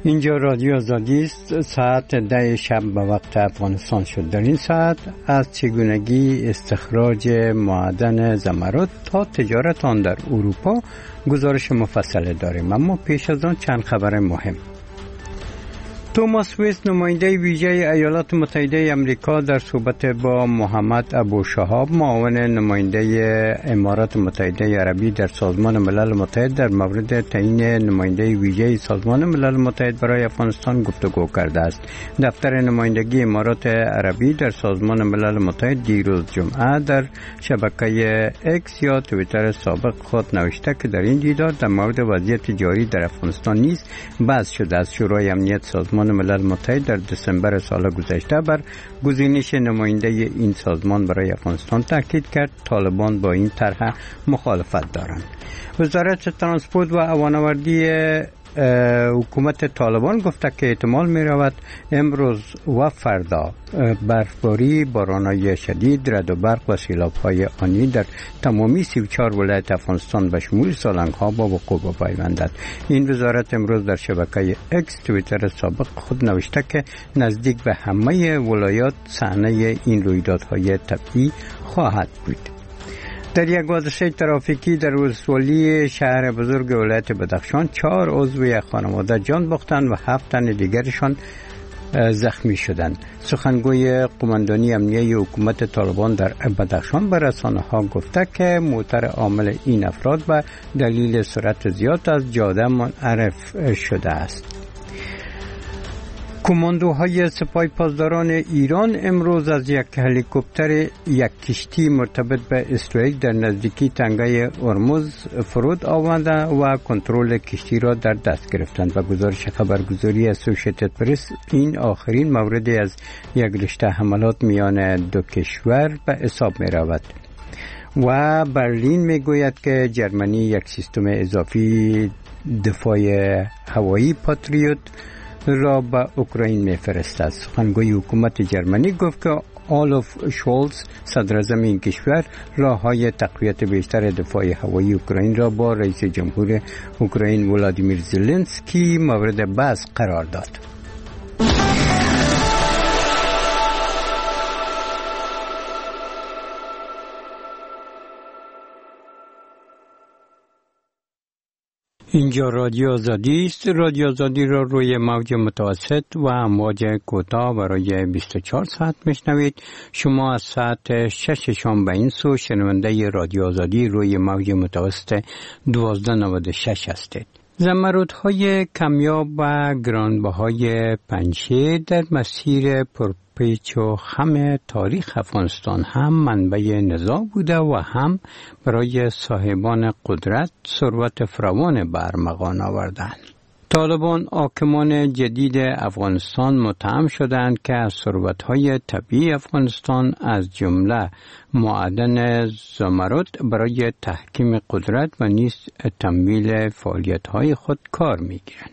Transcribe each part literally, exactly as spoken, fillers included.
اینجا رادیو آزادی است. ساعت ده شب به وقت افغانستان شد. در این ساعت از چگونگی استخراج معدن زمرد تا تجارت آن در اروپا گزارش مفصل داریم، اما پیش از آن چند خبر مهم. توماس ویس، نماینده ویژه ایالات متحده آمریکا، در صحبت با محمد ابوشهاب، معاون نماینده امارات متحده عربی در سازمان ملل متحد، در مورد تعیین نماینده ویژه سازمان ملل متحد برای افغانستان گفتگو کرده است. دفتر نمایندگی امارات عربی در سازمان ملل متحد دیروز جمعه در شبکه اکس یا توییتر سابق خود نوشته که در این دیدار در مورد وضعیت جاری در افغانستان نیز بحث شده است. شورای امنیت سازمان ملل متحد در دسامبر سال گذشته بر گزینش نماینده این سازمان برای افغانستان تاکید کرد. طالبان با این طرح مخالفت دارند. وزارت ترانسپورت و هوانوردی حکومت طالبان گفته که احتمال می رود امروز و فردا برفباری، باران‌های شدید، رعد و برق و سیلاب‌های آنی در تمامی سی و چهار ولایت افغانستان به شمول سالنگ‌ها با وقوع بپیوندد. این وزارت امروز در شبکه اکس توییتر سابق خود نوشته که نزدیک به همه ولایات صحنه این رویدادهای طبیعی خواهد بود. در یک حادثه ترافیکی در ولسوالی شهر بزرگ ولایت بدخشان چهار عضو یک خانواده جان باختند و هفت تن دیگرشان زخمی شدند. سخنگوی قماندانی امنیه حکومت طالبان در بدخشان به رسانه‌ها گفته که موتور عامل این افراد به دلیل سرعت زیاد از جاده منحرف شده است. کماندوهای سپاه پاسداران ایران امروز از یک هلیکوپتر یک کشتی مرتبط به اسرائیل در نزدیکی تنگه هرمز فرود آورده و کنترل کشتی را در دست گرفتند و گزارش خبرگزاری اسوسییتد پرس این آخرین موردی از یک رشته حملات میان دو کشور به حساب می رود. و برلین می گوید که جرمنی یک سیستم اضافی دفاع هوایی پاتریوت را به اوکراین می‌فرستد. سخنگوی حکومت جرمنی گفت که آلوف شولز، صدراعظم این کشور، راه‌های تقویت بیشتر دفاع هوایی اوکراین را با رئیس جمهور اوکراین ولادیمیر زلنسکی مورد بحث قرار داد. اینجا رادیو آزادی است. رادیو آزادی را روی موج متوسط و امواج کوتاه برای بیست و چهار ساعت میشنوید. شما از ساعت شش شام به این سو شنونده رادیو آزادی روی موج متوسط دوازده نود و شش هستید. زمرودهای کمیاب و گرانبهای پنجشیر در مسیر پرپیچ و خم تاریخ افغانستان هم منبع نزاع بوده و هم برای صاحبان قدرت ثروت فراوان به ارمغان آوردند. طالبان حاکمان جدید افغانستان متهم شدند که از ثروت‌های طبیعی افغانستان از جمله معدن زمرد برای تحکیم قدرت و نیز تمویل فعالیت‌های خود کار می‌گیرند.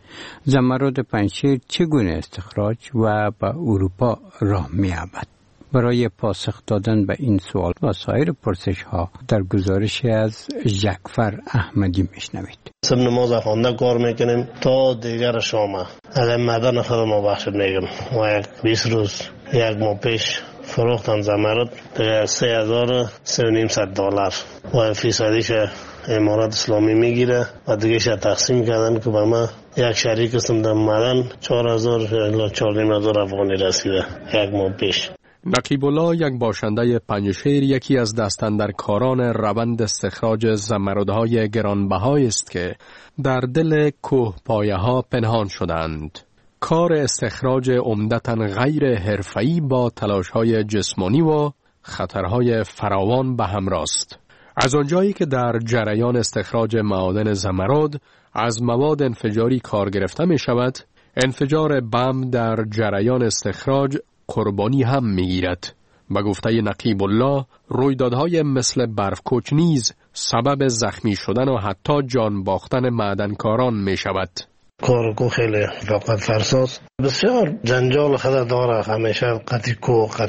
زمرد پنجشیر چگونه استخراج و به اروپا راه می‌یابد؟ برای پاسخ دادن به این سوال و سایر پرسش‌ها در گزارش از جعفر احمدی میشنوید. سب نماز خوانده کار میکنیم تا دیگر شام. اگر معدن خودم بخشید میگم و یک بیست روز یک ماه پیش فروختن زمرد به سه هزار سه و نیم صد دلار و فیصدیش امارات اسلامی میگیره و دیگهش تقسیم کردن که به ما یک شریک هستم در معدن چهار هزار الی چهار و نیم هزار افغانی رسیده یک ماه پیش. نقیب الله، یک باشنده پنجشیر، یکی از دستاندرکاران روند استخراج زمردهای گرانبهای است که در دل کوه پایه ها پنهان شدند. کار استخراج عمدتاً غیر حرفه‌ای با تلاش‌های جسمانی و خطرهای فراوان به همراه است. از آنجایی که در جریان استخراج معادن زمرد از مواد انفجاری کار گرفته می شود، انفجار بم در جریان استخراج قربانی هم میگیرد. به گفته نقیب الله، رویدادهای مثل برفکوچ نیز سبب زخمی شدن و حتی جان باختن معدنکاران می شود. کار کو خیلی طاقت فرساست، بسیار جنجال خود داره. همیشه قطعی کو قطعی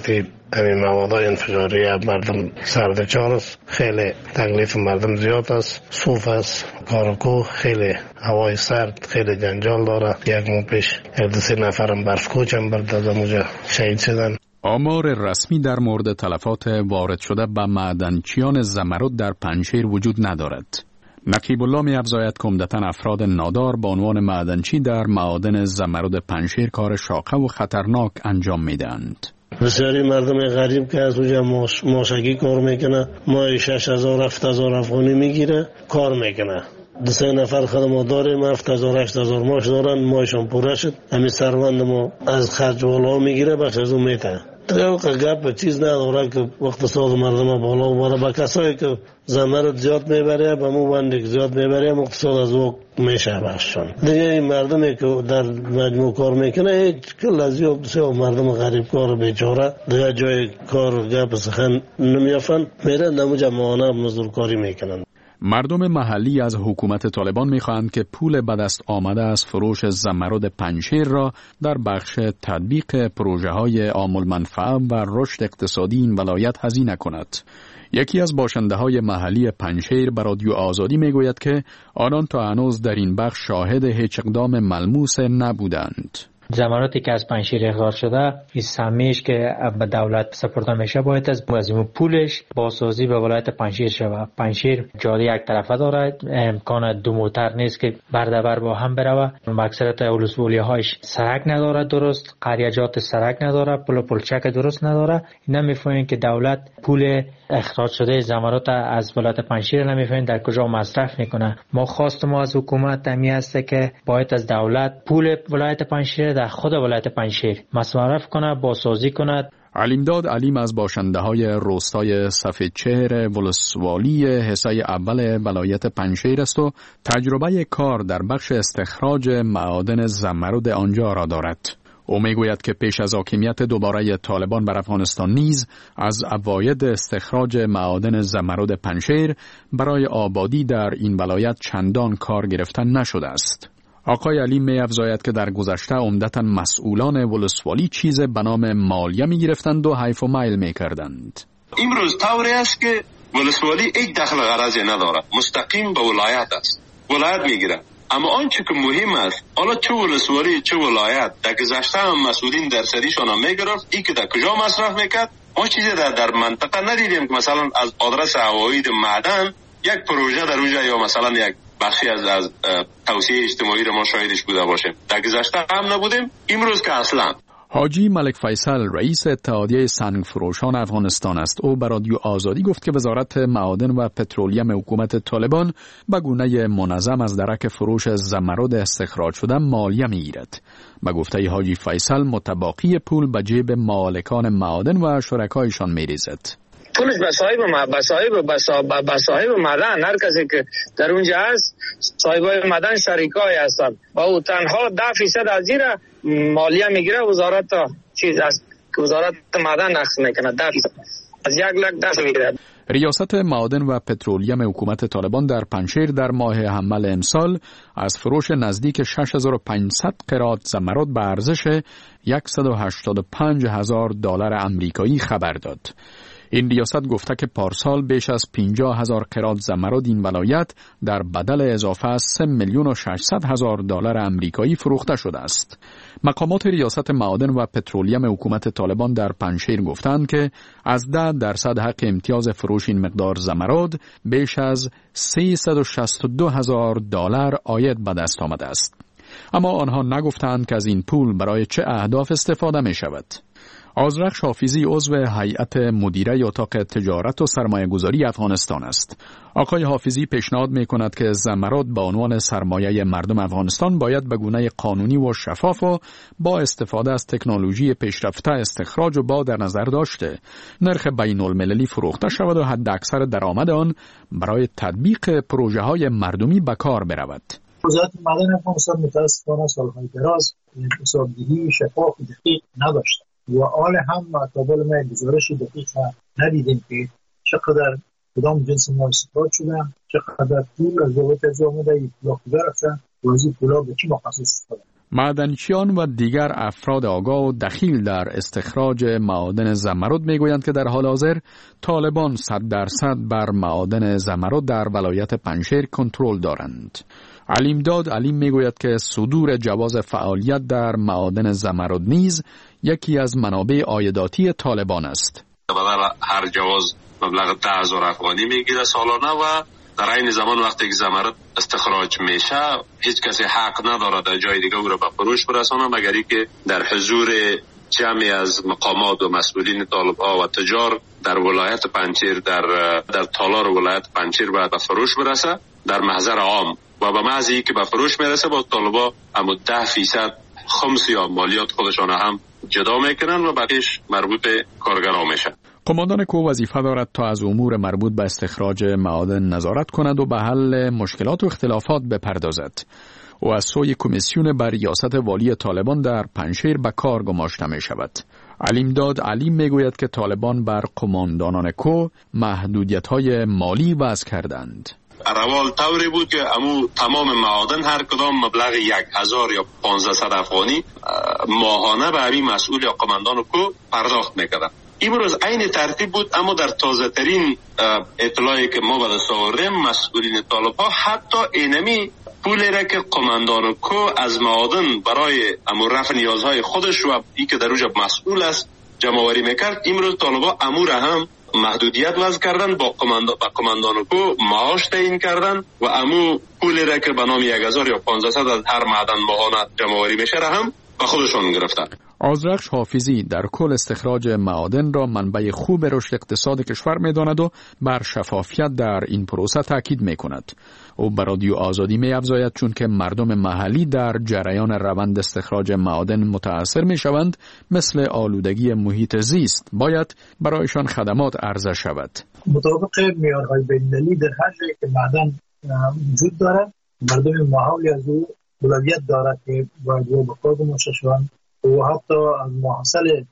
همین مواد انفجاری مردم سرد چار است، خیلی تکلیف مردم زیاد است، صوف است، کارکو خیلی هوای سرد، خیلی جنجال داره. یک ماه پیش یک دو سه نفرم برف کوچم برد از اونجا شهید شدن. آمار رسمی در مورد تلفات وارد شده به معدنچیان زمرد در پنجشیر وجود ندارد. نقیب الله می افزاید که عمدتاً افراد نادار با عنوان معدنچی در معادن زمرد پنجشیر کار شاقه و خطرناک انجام میدهند. بسیاری مردم غریب که از اونجا ماش، ماشگی کار میکنه، ماهی شش هزار هفت هزار افغانی میگیره کار میکنه. دو سه نفر خدمات داریم، هفت هزار هشت هزار ماش دارن، ماهشان پوره شد. همین سروند ما از خرج بالا میگیره، بخش از اون میته. تو گپ چیز نداره که وقت ساز مردم بالا بره. با کسایی که زمرد زیاد میبره، با مو بندی زیاد میبره، اقتصاد از وقت میشه بخششان. دیگه این مردمی که در مجموع کار میکنه هیچ کل از یه بسیار مردم غریب کار بیچاره دیگه جای کار گپ سخن نمیافن، میره نموجه ماهانه مزدورکاری میکنن. مردم محلی از حکومت طالبان می‌خواهند که پول به دست آمده از فروش زمرد پنجشیر را در بخش تطبیق پروژه‌های عام المنفعه و رشد اقتصادی این ولایت هزینه کند. یکی از باشنده‌های محلی پنجشیر به رادیو آزادی می‌گوید که آنان تا هنوز در این بخش شاهد هیچ اقدام ملموس نبودند. زمراتی که از پنجشیر اخراج شده، این سهمیش که به دولت سپرده میشه باید از این پولش بازسازی به ولایت پنجشیر شود. پنجشیر جاده یک طرفه داره، امکان دو موتر نیست که بردبر با هم بروه. اکثریت ولسوالی‌هاش سرک نداره، درست قریجات سرک نداره، پل پلچک درست نداره. اینا میفهمن که دولت پول اخراج شده زمرات از ولایت پنجشیر نمیفهمن در کجا مصرف میکنه. ما خواست ما از حکومت همی است که باید از دولت پول ولایت پنجشیر در خود ولایت پنجشیر مصرف کنه، بازسازی کنه. علیمداد علیم از باشنده‌های روستای سفیدچهر ولسوالی حصه اول ولایت پنجشیر است و تجربه کار در بخش استخراج معادن زمرد آنجا را دارد. او میگوید که پیش از حاکمیت دوباره طالبان بر افغانستان نیز از عواید استخراج معادن زمرد پنجشیر برای آبادی در این ولایت چندان کار گرفتن نشده است. آقای علی می افزاید که در گذشته عمدتاً مسئولان ولسوالی چیز به نام مالیه می گرفتند و حیف و میل می کردند. امروز طوری است که ولسوالی یک دخل غرضی نداره، مستقیم به ولایت است، ولایت می گیره. اما آنچه که مهم است، حالا چه ولسوالی چه ولایت، در گذشته هم مسئولین درصدیشان هم می گرفت، این که در کجا مصرف میکرد. ما چیزی در, در منطقه ندیدیم که مثلا از آدرس عواید معدن یک پروژه در اونجا یا مثلا یک بخشی از از توسعه اجتماعی را ما شاهدش بوده باشیم. در گذشته هم نبودیم، امروز که اصلا. حاجی ملک فیصل رئیس اتحادیه سنگ فروشان افغانستان است. او به رادیو آزادی گفت که وزارت معادن و پترولیم حکومت طالبان به گونه منظم از درک فروش زمرد استخراج شده مالیه میگیرد. به گفته حاجی فیصل متباقی پول به جیب مالکان معادن و شرکایشان میریزد. پولش به صاحب به صاحب به صاحب معدن، هر کسی که در اونجا هست صاحبای معدن شریکای هستند و او تنها ده فیصد از زیر مالیه میگیره. وزارت چیز است که وزارت معدن نقص میکنه، ده فیصد از یک لک دست میگیره. ریاست معادن و پترولیم حکومت طالبان در پنجشیر در ماه حمل امسال از فروش نزدیک شش هزار و پانصد قرات زمرد به ارزش صد و هشتاد و پنج هزار دلار آمریکایی خبر داد. این ریاست گفته که پارسال بیش از پنجاه هزار قرات زمرد این ولایت در بدل اضافه از سه میلیون و ششصد هزار دلار آمریکایی فروخته شده است. مقامات ریاست معادن و پترولیم حکومت طالبان در پنجشیر گفتند که از ده درصد حق امتیاز فروش این مقدار زمرد بیش از سیصد و شصت و دو هزار دلار عاید به دست آمده است. اما آنها نگفتند که از این پول برای چه اهداف استفاده می شود. آذرخش حافظی عضو هیئت مدیره اتاق تجارت و سرمایه‌گذاری افغانستان است. آقای حافظی پیشنهاد می‌کند که زمرد به عنوان سرمایه مردم افغانستان باید به گونه قانونی و شفاف و با استفاده از تکنولوژی پیشرفته استخراج و با در نظر داشته نرخ بین‌المللی فروخته شود و حد اکثر درآمد آن برای تطبیق پروژه‌های مردمی به کار برود. وزارت معدن افغانستان متأسفانه سالهای دراز حسابدهی شفاف و دقیق نداشته و آل هم مطابل ما گزارش دقیق ندیدیم که چقدر کدام جنس مال استخراج شدن، چقدر پول از دولت از آمده پولا کجا رفتن و از این پولا به چی مخصص استفاده. معدنچیان و دیگر افراد آگاه و دخیل در استخراج معادن زمرد میگویند که در حال حاضر طالبان صد درصد بر معادن زمرد در ولایت پنجشیر کنترل دارند. علیمداد علیم میگوید که صدور جواز فعالیت در معادن زمرد نیز یکی از منابع عایداتی طالبان است. بدل هر جواز مبلغ ده هزار افغانی میگیره سالانه و در این زمان وقتی که زمرد استخراج میشه هیچ کسی حق نداره در جای دیگه او را به فروش برسانه مگر اینکه در حضور جمعی از مقامات و مسئولین طالب‌ها و تجار در ولایت پنجشیر در در تالار ولایت پنجشیر باید به فروش برسه در محضر عام و به محض اینکه به فروش میرسه با طالبا اما ده فیصد خمس یا مالیات خودشان هم جدا میکنن و بقیش مربوط به کارگران میشه. قماندان کو وظیفه دارد تا از امور مربوط به استخراج معادن نظارت کند و به حل مشکلات و اختلافات بپردازد. و از سوی کمیسیون بر ریاست والی طالبان در پنجشیر به کار گماشته می شود. علیمداد علیم می گوید که طالبان بر قماندانان کو محدودیت‌های مالی وضع کردند. روال طوری بود که امو تمام معادن هر کدام مبلغ یک هزار یا پانزده افغانی ماهانه به همین مسئول یا قماندان کو پرداخت میکردن. امروز عین ترتیب بود اما در تازه ترین اطلاعی که ما به دست آوردیم مسئولین طالب‌ها حتی اینمی پولی را که قماندان کو از معادن برای امو رفع نیازهای خودش و ای که در اوجا مسئول است جمع‌آوری میکرد امروز طالب‌ها امو را هم محدودیت وضع کردن با قماندان با قماندان کو معاش تعیین کردن و امو پولی را که به نام یک هزار یا پانزده از هر معدن ماهانه جمع‌آوری میشه را هم به خودشون گرفتن. آذرخش حافظی در کل استخراج معادن را منبع خوب رشد اقتصاد کشور می‌داند و بر شفافیت در این پروسه تاکید می‌کند. او بر رادیو آزادی می‌افزاید چون که مردم محلی در جریان روند استخراج معادن متأثر می‌شوند مثل آلودگی محیط زیست باید برایشان خدمات عرضه شود. مطابق معیارهای بین‌المللی در هر جایی که معدن وجود دارد مردم محلی از او اولویت دارد که باید به کار گماشته شوند و حتی از محصل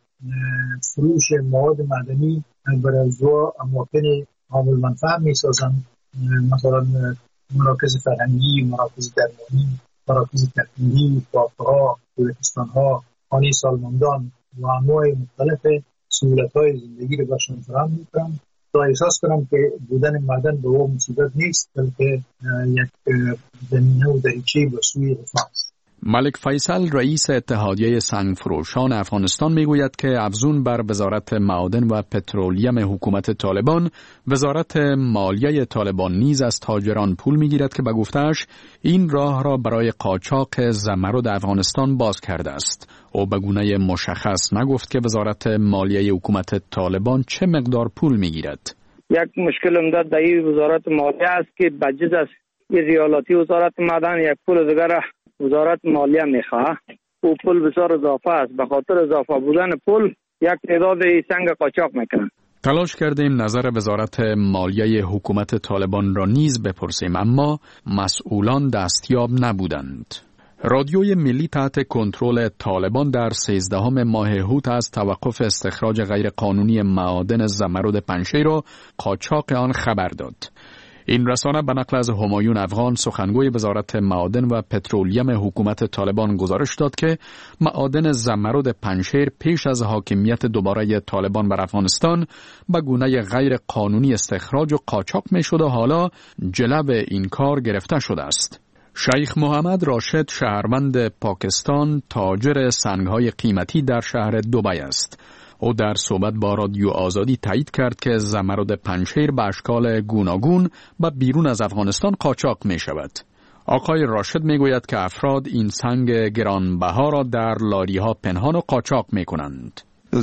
فروش مواد معدنی برای از اماکن عامل منفعه می سازند، مثلا مراکز فرهنگی، مراکز درمانی، مراکز تحمیلی، پارک‌ها، گلستان‌ها، خانه سالمندان و انواع مختلف سهولت‌های زندگی را برشان فراهم می‌کنند تا احساس کنم که بودن معدن به او مصیبت نیست بلکه یک زمینه و دریچه به سوی رفاه است. ملک فیصل رئیس اتحادیه سنگفروشان افغانستان میگوید که افزون بر وزارت معادن و پترولیم حکومت طالبان، وزارت مالیه طالبان نیز از تاجران پول میگیرد که به گفته‌اش این راه را برای قاچاق زمرد افغانستان باز کرده است. او به گونه مشخص نگفت که وزارت مالیه حکومت طالبان چه مقدار پول میگیرد. یک مشکل عمده در این وزارت مالیه است که بجز از ریالاتی وزارت معدن یک پول دیگر وزارت مالیه میخواه. او پول بسیار اضافه است. به خاطر اضافه بودن پول یک تعداد سنگ قاچاق میکنن. تلاش کردیم نظر وزارت مالیه حکومت طالبان را نیز بپرسیم اما مسئولان دستیاب نبودند. رادیوی ملی تحت کنترل طالبان در سیزدهم ماه هوت از توقف استخراج غیرقانونی معادن زمرد پنجشیر را قاچاق آن خبر داد. این رسانه به نقل از همایون افغان سخنگوی وزارت معادن و پترولیم حکومت طالبان گزارش داد که معادن زمرد پنجشیر پیش از حاکمیت دوباره طالبان بر افغانستان به گونه غیر قانونی استخراج و قاچاق می شد و حالا جلب این کار گرفته شده است. شیخ محمد راشد شهروند پاکستان تاجر سنگ‌های قیمتی در شهر دبی است. او در صحبت با رادیو آزادی تایید کرد که زمرد پنجشیر به اشکال گوناگون و بیرون از افغانستان قاچاق می شود. آقای راشد می گوید که افراد این سنگ گرانبها را در لاری‌ها پنهان و قاچاق می کنند.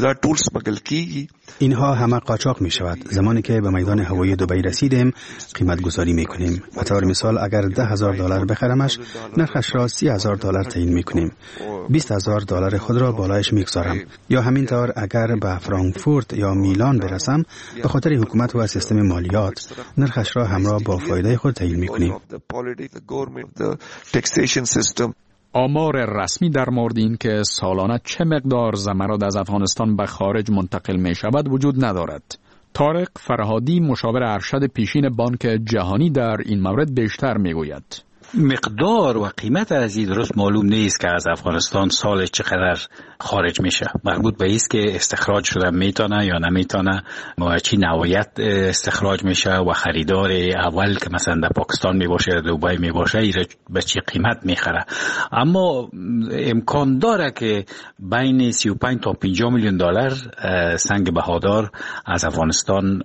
اینها همه قاچاق می شود. زمانی که به میدان هوایی دبی رسیدیم قیمت گذاری می کنیم. به طور مثال اگر ده هزار دلار بخرمش نرخش را سی هزار دلار تعیین می کنیم. بیست هزار دلار خود را بالایش می گذارم. یا همینطور اگر به فرانکفورت یا میلان برسم به خاطر حکومت و سیستم مالیات نرخش را همراه با فایده خود تعیین می کنیم. آمار رسمی در مورد این که سالانه چه مقدار زمرد از افغانستان به خارج منتقل می شود وجود ندارد. طارق فرهادی مشاور ارشد پیشین بانک جهانی در این مورد بیشتر می گوید. مقدار و قیمت از این درست معلوم نیست که از افغانستان سال چقدر خارج میشه. مربوط به است که استخراج شده میتونه یا نمیتونه و چی نوعیت استخراج میشه و خریدار اول که مثلا در پاکستان میباشه یا دبی میباشه ایره به چی قیمت میخره. اما امکان داره که بین سی و پنج تا پنجاه میلیون دلار سنگ بهادار از افغانستان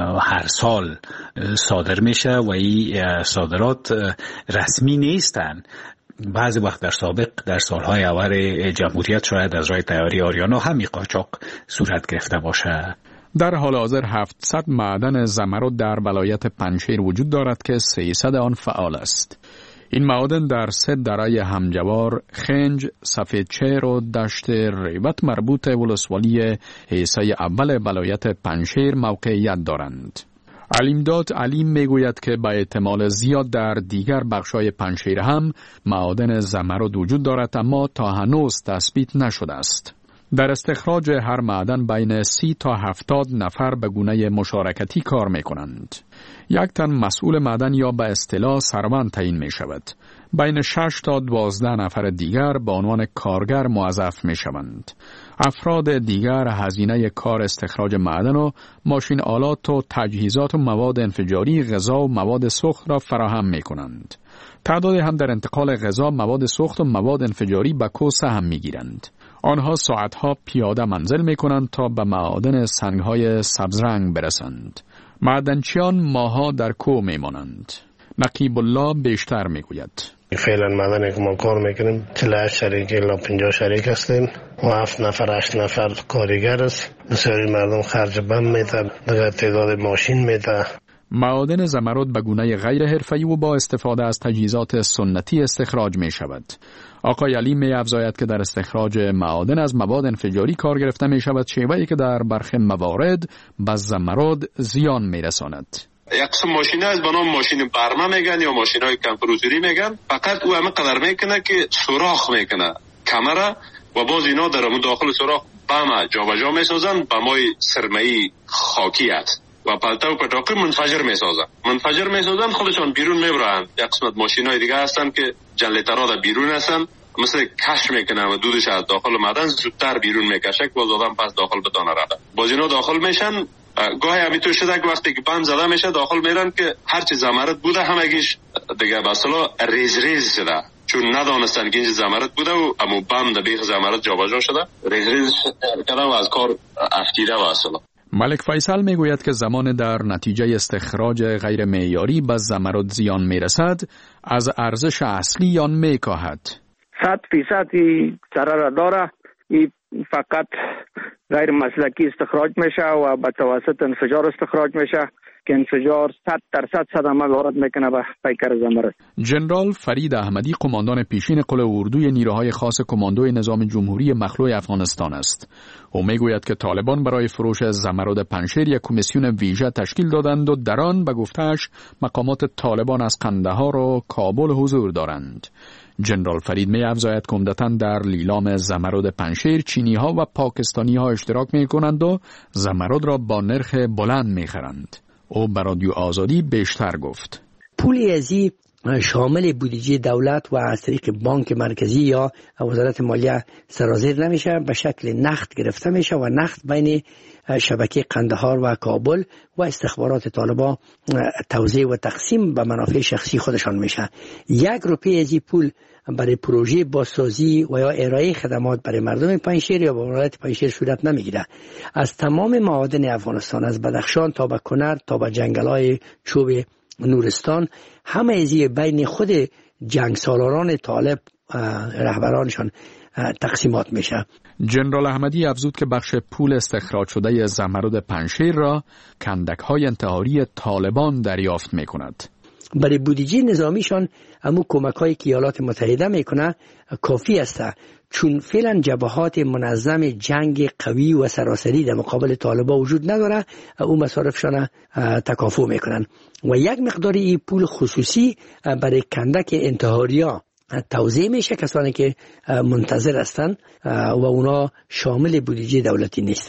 هر سال صادر میشه و این صادرات رسمی نیستن. بعضی وقت در سابق در سالهای اول جمهوریت شاید از راه تیاری آریانا همین قاچاق صورت گرفته باشه. در حال حاضر هفتصد معدن زمرد در ولایت پنجشیر وجود دارد که سیصد آن فعال است. این معادن در سه دره همجوار، خنج، سفیدچهر و دشت ریبت مربوط ولسوالی حیصه اول ولایت پنجشیر موقعیت دارند. علیمداد علیم میگوید که به احتمال زیاد در دیگر بخشای پنجشیر هم معادن زمرد وجود دارد، اما تا هنوز تثبیت نشده است. در استخراج هر معدن بین سی تا هفتاد نفر به گونه مشارکتی کار می کنند. یک تن مسئول معدن یا به اصطلاح سروند تعیین می شود. بین شش تا دوازده نفر دیگر به عنوان کارگر موظف می شوند. افراد دیگر هزینه کار استخراج معدن و ماشین آلات و تجهیزات و مواد انفجاری، غذا و مواد سوخت را فراهم می کنند. تعداد هم در انتقال غذا، مواد سوخت و مواد انفجاری به کوسه هم می گیرند. آنها ساعتها پیاده منزل می کنند تا به معادن سنگهای سبزرنگ برسند. معدنچیان ماها در کوه می مانند. نقیب الله بیشتر می گوید. فعلا معدنی که ما کار میکنیم چهل و هشت شریک الا پنجاه شریک هستیم و هفت نفر هشت نفر کارگر است. بسیاری مردم خرج بم میده، دیگر تعداد ماشین میده. معادن زمرد به گونه غیر حرفه‌ای و با استفاده از تجهیزات سنتی استخراج می شود. آقای علی می افزاید که در استخراج معادن از مواد انفجاری کار گرفته می شود، شیوهی که در برخی موارد به زمرد زیان می رساند. یک قسم ماشین از به نام ماشین برمه میگن یا ماشین های کمپروزری میگن. فقط او همه قدر میکنه که سوراخ میکنه کمره و باز اینا در همون داخل سوراخ بم جابجا میسازن. بمای سرمه‌ای خاکی است و پلته و پتاقی منفجر میسازن. منفجر میسازن خودشان بیرون میبرن. یک قسمت ماشین های دیگه هستن که جنریترها در بیرون هستن، مثل کش میکنن و دودش از داخل معدن زودتر بیرون میکشه که باز آدم پس داخل بتانه رده. باز اینا داخل میشن. گاهی همینطور شده که وقتی که بم زده میشه داخل میرن که هرچی زمرد بوده همگیش دیگه به اصطلاح ریز ریز شده، چون ندانستن که این زمرد بوده و امو بم در بیخ زمرد جابجا شده، ریز ریز کردن و از کار افتیده و اصطلاح. ملک فیصل میگوید که زمان در نتیجه استخراج غیر معیاری به زمرد زیان میرسد، از ارزش اصلی آن میکاهد. صد فیصد ضرر داره. این فقط غیر مسلکی استخراج میشه و به توسط انفجار استخراج میشه که انفجار صد درصد صدمه وارد میکنه به پیکر زمرد. جنرال فرید احمدی قماندان پیشین قل اردوی نیروهای خاص کماندوی نظام جمهوری مخلوع افغانستان است. او میگوید که طالبان برای فروش زمرد پنجشیر یک کمیسیون ویژه تشکیل دادند و در آن به گفته‌اش مقامات طالبان از قندهار و کابل حضور دارند. جنرال فرید می افزاید که عمدتاً در لیلام زمرد پنجشیر چینی ها و پاکستانی ها اشتراک می کنند و زمرد را با نرخ بلند می خرند. او به رادیو آزادی بیشتر گفت. پولی ازی شامل بودجه دولت و از طریق بانک مرکزی یا وزارت مالیه سرازیر نمیشه، به شکل نقد گرفته میشه و نقد بین شبکه قندهار و کابل و استخبارات طالبان توزیع و تقسیم به منافع شخصی خودشان میشه. یک روپیه از این پول برای پروژه بازسازی و یا ارائه خدمات برای مردم پنجشیر یا ولایت پنجشیر صورت نمیگیره. از تمام معادن افغانستان، از بدخشان تا به کنر تا به جنگل‌های چوب نورستان، همه ازی بین خود جنگ سالاران طالب رهبرانشان تقسیمات میشه. جنرال احمدی افزود که بخش پول استخراج شده زمرد پنجشیر را کندک‌های انتحاری طالبان دریافت میکند. برای بودجه نظامیشان امو کمک‌هایی که ایالات متحده میکنه کافی است، چون فعلا جبهات منظم جنگ قوی و سراسری در مقابل طالبان وجود نداره، او مصارفشان تکافؤ میکنن و یک مقداری این پول خصوصی برای کندک انتحاریا توزیع میشه، کسانی که منتظر هستند و اونا شامل بودجه دولتی نیستند.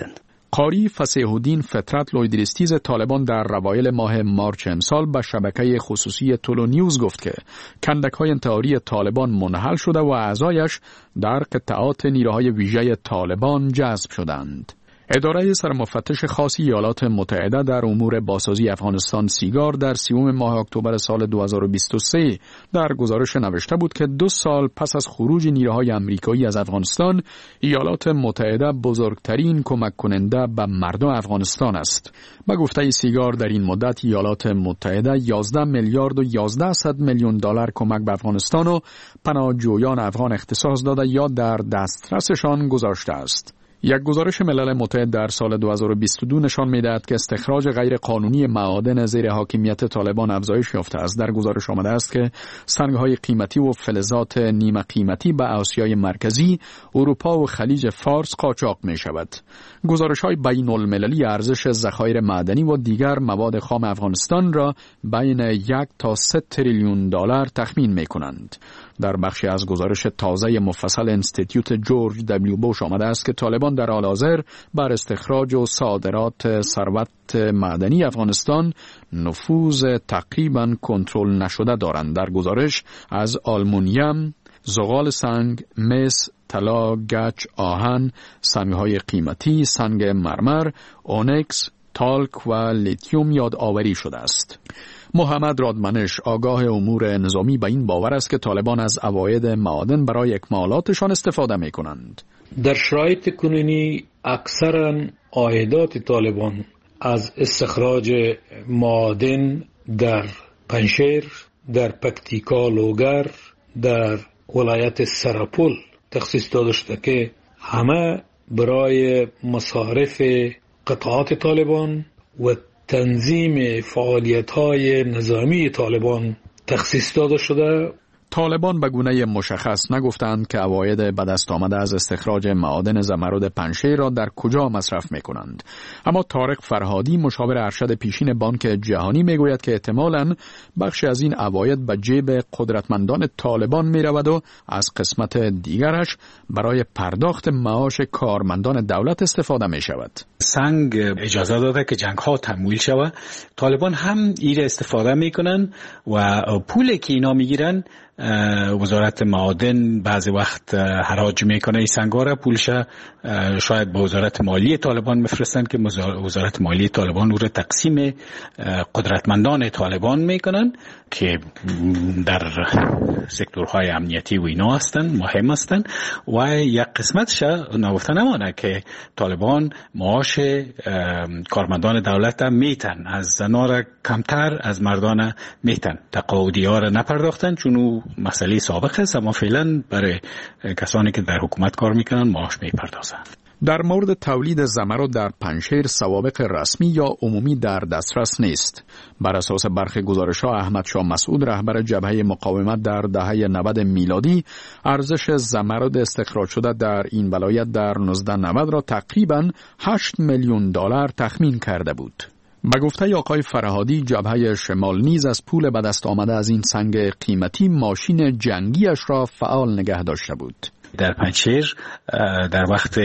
قاری فصیح الدین فطرت لویدریستیز طالبان در اوایل ماه مارچ امسال به شبکه خصوصی تولو نیوز گفت که کندک‌های انتحاری طالبان منحل شده و اعضایش در قطعات نیروهای ویژه طالبان جذب شدند. اداره سرمفتش خاص ایالات متحده در امور بازسازی افغانستان سیگار در سیوم ماه اکتبر سال دو هزار و بیست و سه در گزارش نوشته بود که دو سال پس از خروج نیروهای آمریکایی از افغانستان، ایالات متحده بزرگترین کمک کننده به مردم افغانستان است. با گفته سیگار در این مدت ایالات متحده یازده میلیارد و یازده صد میلیون دلار کمک به افغانستان و پناهجویان افغان اختصاص داده یا در دسترسشان گذاشته است. یک گزارش ملل متحد در سال دو هزار و بیست و دو نشان می‌دهد که استخراج غیر قانونی معادن زیر حاکمیت طالبان افزایش یافته است. در گزارش آمده است که سنگ‌های قیمتی و فلزات نیمه قیمتی به آسیای مرکزی، اروپا و خلیج فارس قاچاق می‌شود. گزارش‌های بین‌المللی ارزش ذخایر معدنی و دیگر مواد خام افغانستان را بین یک تا سه تریلیون دلار تخمین می‌کنند. در بخشی از گزارش تازه مفصل انستیتیوت جورج دبلیو بوش آمده است که طالبان در حال حاضر بر استخراج و صادرات ثروت معدنی افغانستان نفوذ تقریباً کنترل نشده دارند. در گزارش از آلومینیوم، زغال سنگ، مس، طلا، گچ، آهن، سنگ‌های قیمتی، سنگ مرمر، اونکس، تالک و لیتیوم یادآوری شده است. محمد رادمنش آگاه امور نظامی به این باور است که طالبان از عواید معادن برای اکمالاتشان استفاده می کنند. در شرایط کنونی اکثرا عایدات طالبان از استخراج معادن در پنشیر، در پکتیکا لوگر، در ولایت سرپل تخصیص داده شده که همه برای مصارف قطعات طالبان و تنظیم فعالیت‌های نظامی طالبان تخصیص داده شده. طالبان به گونه مشخص نگفتند که عواید به دست آمده از استخراج معادن زمرد پنشیر را در کجا مصرف می‌کنند. اما طارق فرهادی مشاور ارشد پیشین بانک جهانی می‌گوید که احتمالاً بخشی از این عواید به جیب قدرتمندان طالبان می‌رود و از قسمت دیگرش برای پرداخت معاش کارمندان دولت استفاده می‌شود. سنگ اجازه داده که جنگ‌ها تمویل شود. طالبان هم این استفاده می‌کنن و پولی که اینا می‌گیرن وزارت معادن بعضی وقت حراج میکنه این سنگا را، پولش شاید به وزارت مالی طالبان میفرستن که وزارت مالی طالبان او را تقسیم قدرتمندان طالبان میکنن که در سکتورهای امنیتی و اینا هستن، مهم هستن و یک قسمتش نگفته نمانه که طالبان معاش کارمندان دولت میتن، از زنا را کمتر از مردان میتن، تقاعدی ها را نپرداختن چون او مسئله سابق است، اما فعلا برای کسانی که در حکومت کار میکنن معاش میپردازن. در مورد تولید زمرد در پنشیر سوابق رسمی یا عمومی در دسترس نیست. بر اساس برخی گزارش‌ها احمد شاه مسعود رهبر جبهه مقاومت در دهه نود میلادی ارزش زمرد استخراج شده در این ولایت در نوزده نود را تقریباً هشت میلیون دلار تخمین کرده بود. به گفته آقای فرهادی جبهه شمال نیز از پول به دست آمده از این سنگ قیمتی ماشین جنگیش را فعال نگه داشته بود. در پنشیر در وقت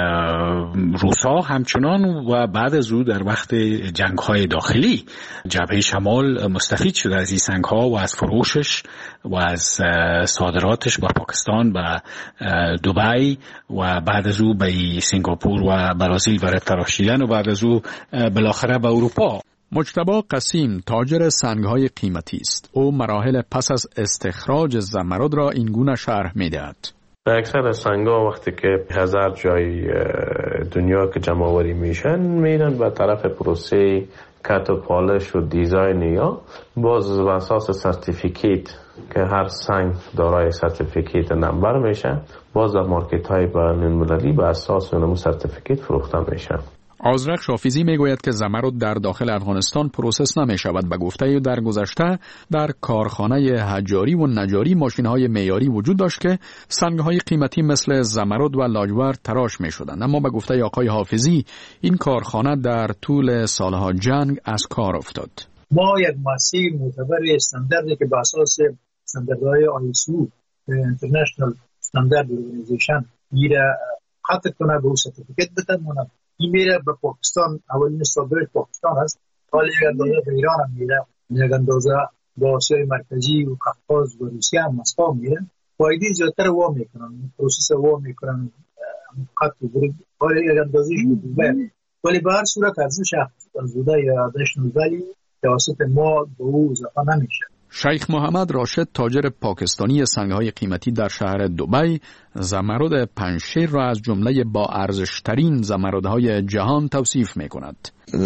روسا همچنان و بعد از او در وقت جنگ‌های داخلی جبهه شمال مستفید شده از این سنگ‌ها و از فروشش و از صادراتش به پاکستان و دبی و بعد از او به سنگاپور و برزیل برای تراشیدن و بعد از او بالاخره به اروپا. مجتبی قسیم تاجر سنگ‌های قیمتی است. او مراحل پس از استخراج زمرد را این گونه شرح می‌دهد. اکثر سنگا وقتی که هزار جای دنیا که جمع آوری میشن میرن به طرف پروسه کت و پالش و دیزاین یا باز به اساس سرتیفیکیت که هر سنگ دارای سرتیفیکیت نمبر میشه، باز در مارکت های بین‌المللی به اساس اون سرتیفیکیت فروخته میشه. آذرخ شافیزی میگوید که زمرد در داخل افغانستان پروسس نمی شود. به گفته در گذشته در کارخانه حجاری و نجاری ماشین‌های معیاری وجود داشت که سنگ‌های قیمتی مثل زمرد و لاجورد تراش می شدند، اما به گفته آقای حافظی این کارخانه در طول سالها جنگ از کار افتاد. ما یک مؤسسه معتبر استانداردی که بر اساس استانداردهای آیسو اینترنشنال استاندارد ارگانیزیشن میره خط کنه به سرتیفیکیت بده، ما این میره به پاکستان، اولین صادرات پاکستان است، حالا یک اندازه به ایران هم میره، یک اندازه با آسیای مرکزی و قفقاز و روسیه هم مسکو میره. فایده زیادتر وام میکنن، پروسس وام میکنن خط و برد، حالا یک اندازه شده. ولی به هر صورت ارزش افزوده یا ادیشنال ولیو توسط ما به او اضافه نمیشه. شیخ محمد راشد، تاجر پاکستانی سنگ‌های قیمتی در شهر دبی، زمرد پنجشیر را از جمله با ارزش‌ترین زمردهای جهان توصیف می‌کند.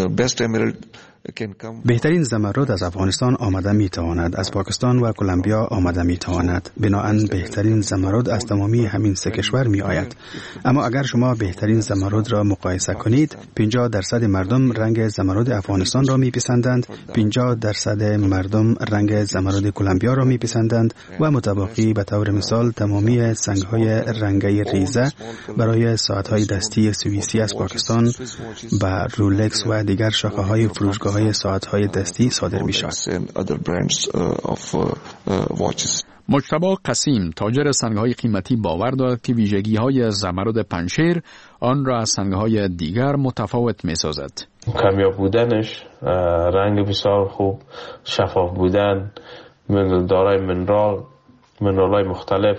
بهترین زمرد از افغانستان آمده می تواند، از پاکستان و کلمبیا آمده می تواند. بنابراین بهترین زمرد از تمامی همین سه کشور می آید. اما اگر شما بهترین زمرد را مقایسه کنید، پنجاه درصد مردم رنگ زمرد افغانستان را می پسندند، پنجاه درصد مردم رنگ زمرد کلمبیا را می پسندند و متباقی به طور مثال تمامی سنگ‌های رنگی ریزه برای ساعت‌های دستی سوئیسی از پاکستان به رولکس و دیگر شاخه‌های فروشگاه های ساعت‌های دستی صادر می‌شود. مجتبی قسیم، تاجر سنگ‌های قیمتی، باور دارد که ویژگی‌های زمرد پنجشیر آن را از سنگ‌های دیگر متفاوت می‌سازد. کمیاب بودنش، رنگ بسیار خوب، شفاف بودن، دارای منرال، منرال‌های مختلف،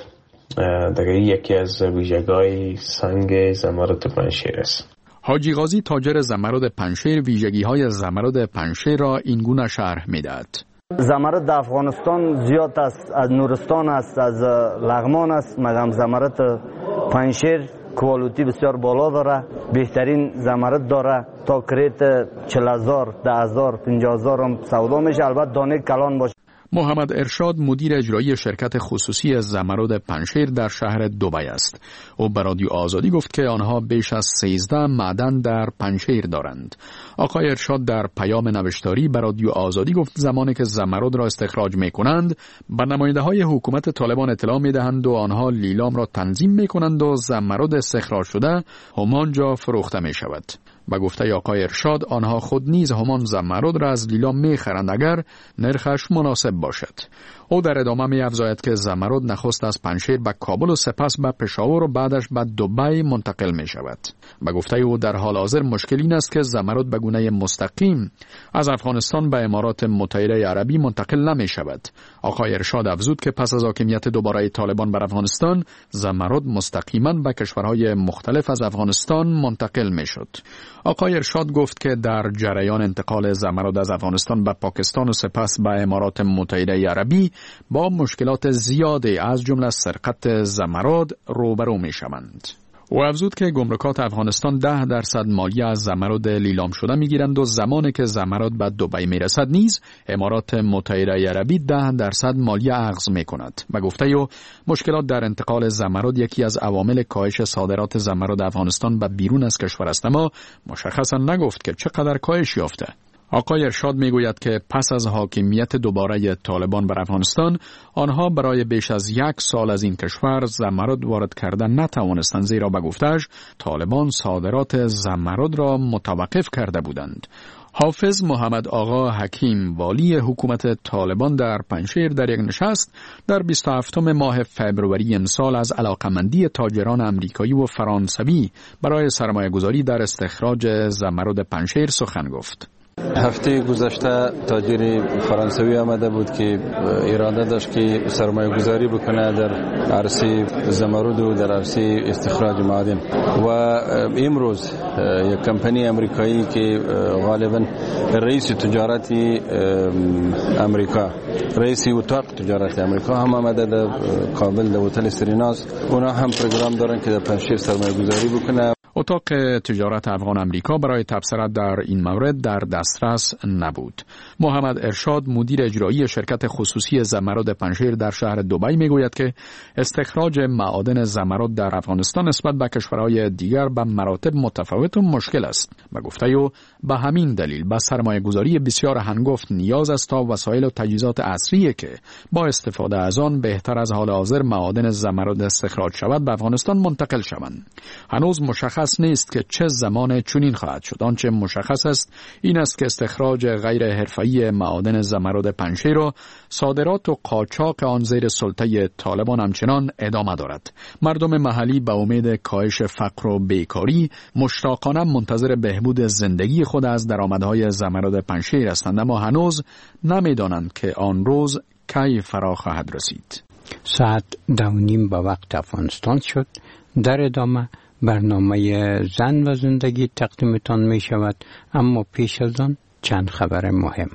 دیگه یکی از ویژگی‌های سنگ زمرد پنجشیر است. حاجی غازی، تاجر زمرد پنجشیر، ویژگی‌های زمرد پنجشیر را این گونه شرح می‌دهد. زمرد در افغانستان زیاد است، از نورستان است، از لغمان است، مگر زمرد پنجشیر کوالیتی بسیار بالا داره، بهترین زمرد داره، تا کریت چهل هزار، ده هزار، پنجاه هزار هم سودا میشه، البته دانه کلان باشه. محمد ارشاد، مدیر اجرایی شرکت خصوصی زمرد پنجشیر در شهر دبی است. او به رادیو آزادی گفت که آنها بیش از سیزده معدن در پنجشیر دارند. آقای ارشاد در پیام نوشتاری به رادیو آزادی گفت زمانی که زمرد را استخراج می کنند، به نماینده های حکومت طالبان اطلاع می دهند و آنها لیلام را تنظیم می کنند و زمرد استخراج شده همانجا فروخته می شود. با گفته آقای ارشاد، آنها خود نیز همان زمرد را از لیلام می خرند اگر نرخش مناسب باشد. او در ادامه می افزاید که زمرد نخست از پنجشیر به کابل و سپس به پشاور و بعدش به دبی منتقل می شود. با گفته او در حال حاضر مشکل این است که زمرد به گونه مستقیم از افغانستان به امارات متحده عربی منتقل نمی شود. آقای ارشاد افزود که پس از حاکمیت دوباره طالبان بر افغانستان، زمرد مستقیما به کشورهای مختلف از افغانستان منتقل می شد. آقای ارشاد گفت که در جریان انتقال زمرد از افغانستان به پاکستان و سپس به امارات متحده عربی با مشکلات زیادی از جمله سرقت زمرد روبرو می شوند. او افزود که گمرکات افغانستان ده درصد مالیه از زمرد لیلام شده می گیرند و زمانی که زمرد به دبی می رسد نیز امارات متحده عربی ده درصد مالیه اخذ می کند. و گفته او مشکلات در انتقال زمرد یکی از عوامل کاهش صادرات زمرد افغانستان به بیرون از کشور است، اما مشخصا نگفت که چقدر کاهش یافته. آقای ارشاد میگوید که پس از حاکمیت دوباره طالبان بر افغانستان، آنها برای بیش از یک سال از این کشور زمرد وارد کردن نتوانستند، زیرا به گفته‌اش طالبان صادرات زمرد را متوقف کرده بودند. حافظ محمد آقا حکیم، والی حکومت طالبان در پنجشیر، در یک نشست در بیست و هفتم ماه فبروری امسال از علاقمندی تاجران امریکایی و فرانسوی برای سرمایه‌گذاری در استخراج زمرد پنجشیر سخن گفت. هفته گذشته تاجر فرانسوی آمده بود که اراده داشت که سرمایه گذاری بکنه در عرصه زمرد و در عرصه استخراج معادن و امروز یک کمپانی امریکایی که غالبا رئیس تجارت امریکا رئیس اتاق تجارت امریکا هم آمده در کابل در هتل سریناز، اونا هم پروگرام دارن که در پنجشیر سرمایه گذاری بکنه. اتاق تجارت افغان امریکا برای تبصرت در این مورد در دسترس نبود. محمد ارشاد، مدیر اجرایی شرکت خصوصی زمرد پنجشیر در شهر دبی میگوید که استخراج معادن زمرد در افغانستان نسبت به کشورهای دیگر به مراتب متفاوت و مشکل است. و گفته او به همین دلیل به سرمایه گذاری بسیار هنگفت نیاز است تا وسایل و تجهیزات عصری که با استفاده از آن بهتر از حال حاضر معادن زمرد استخراج شود به افغانستان منتقل شوند. هنوز مشخص مشخص نیست که چه زمان چنین خواهد شد. آنچه مشخص است این است که استخراج غیر حرفه‌ای معادن زمرد پنجشیر و صادرات و قاچاق آن زیر سلطه طالبان همچنان ادامه دارد. مردم محلی به امید کاهش فقر و بیکاری مشتاقانه منتظر بهبود زندگی خود از درآمدهای زمرد پنجشیر هستند، اما هنوز نمی‌دانند که آن روز کی فرا خواهد رسید. ساعت دو نیم به وقت افغانستان شد. در ادامه برنامه زن و زندگی تقدیمتان می شود، اما پیش از آن چند خبر مهم.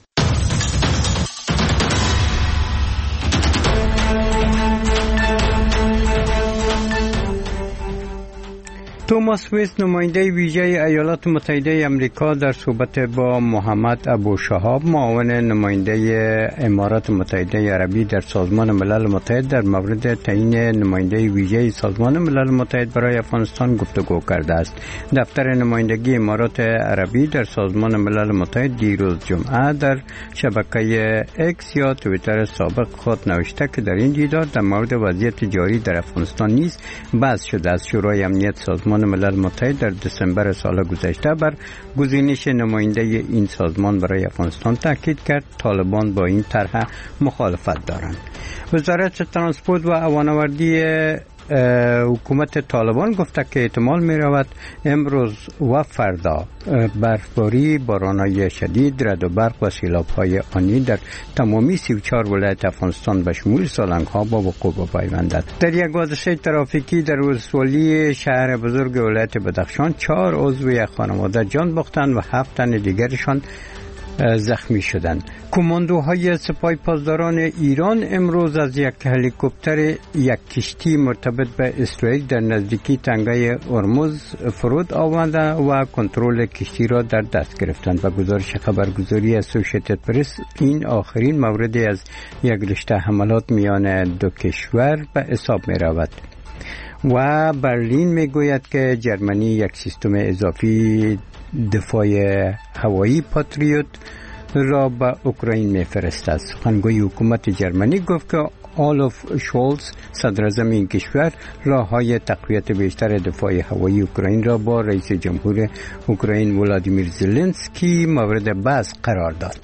توماس ویس نماینده ویژه ایالات متحده آمریکا در صحبت با محمد ابو شهاب معاون نماینده امارات متحده عربی در سازمان ملل متحد در مورد تعیین نماینده ویژه سازمان ملل متحد برای افغانستان گفتگو کرده است. دفتر نمایندگی امارات عربی در سازمان ملل متحد دیروز جمعه در شبکه اکس یا توییتر سابق خود نوشته که در این دیدار در مورد وضعیت جاری در افغانستان نیز بحث شده است. شورای امنیت سازمان ملل متحد در دسامبر سال گذشته بر گزینش نماینده این سازمان برای افغانستان تاکید کرد. طالبان با این طرح مخالفت دارند. وزارت ترانسپورت و هوانوردی حکومت طالبان گفته که احتمال می رود امروز و فردا برفباری، باران‌های شدید، رعد و برق و سیلاب‌های آنی در تمامی سی و چهار ولایت افغانستان به شمول سالنگ‌ها با وقوع بپیوندد. در یک حادثه ترافیکی در ولسوالی شهر بزرگ ولایت بدخشان چهار عضو یک خانواده جان باختند و هفت تن دیگرشان زخمی شدند. کماندوهای سپاه پاسداران ایران امروز از یک هلیکوپتر یک کشتی مرتبط به اسرائیل در نزدیکی تنگه هرمز فرود آورده و کنترل کشتی را در دست گرفتند. و گزارش خبرگزاری اسوسییتد پرس این آخرین موردی از یک رشته حملات میان دو کشور به حساب می رود. و برلین می گوید که جرمنی یک سیستم اضافی دفاع هوایی پاتریوت را به اوکراین میفرستد. سخنگوی حکومت جرمنی گفت که آلوف شولز صدراعظم این کشور راه‌های تقویت بیشتر دفاع هوایی اوکراین را با رئیس جمهور اوکراین ولادیمیر زلنسکی مورد بحث قرار داد.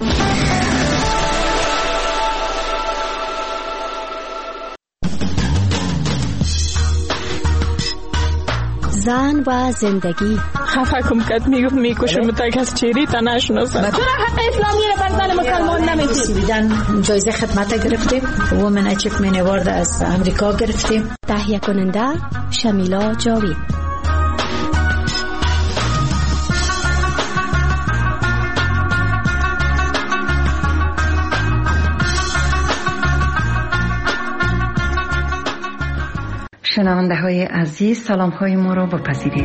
زن و زندگی خفه کم کت میگفت میکشم تا کس چیری تا نشناسم. تو را حق اسلامی را بر زن مسلمان نمیدی. سویدن جایزه خدمت گرفتیم. وومن اچیومنت اوارد از امریکا گرفتیم. تهیه کننده شمیلا جاوید. شنونده های عزیز، سلام های ما را بپذیرید.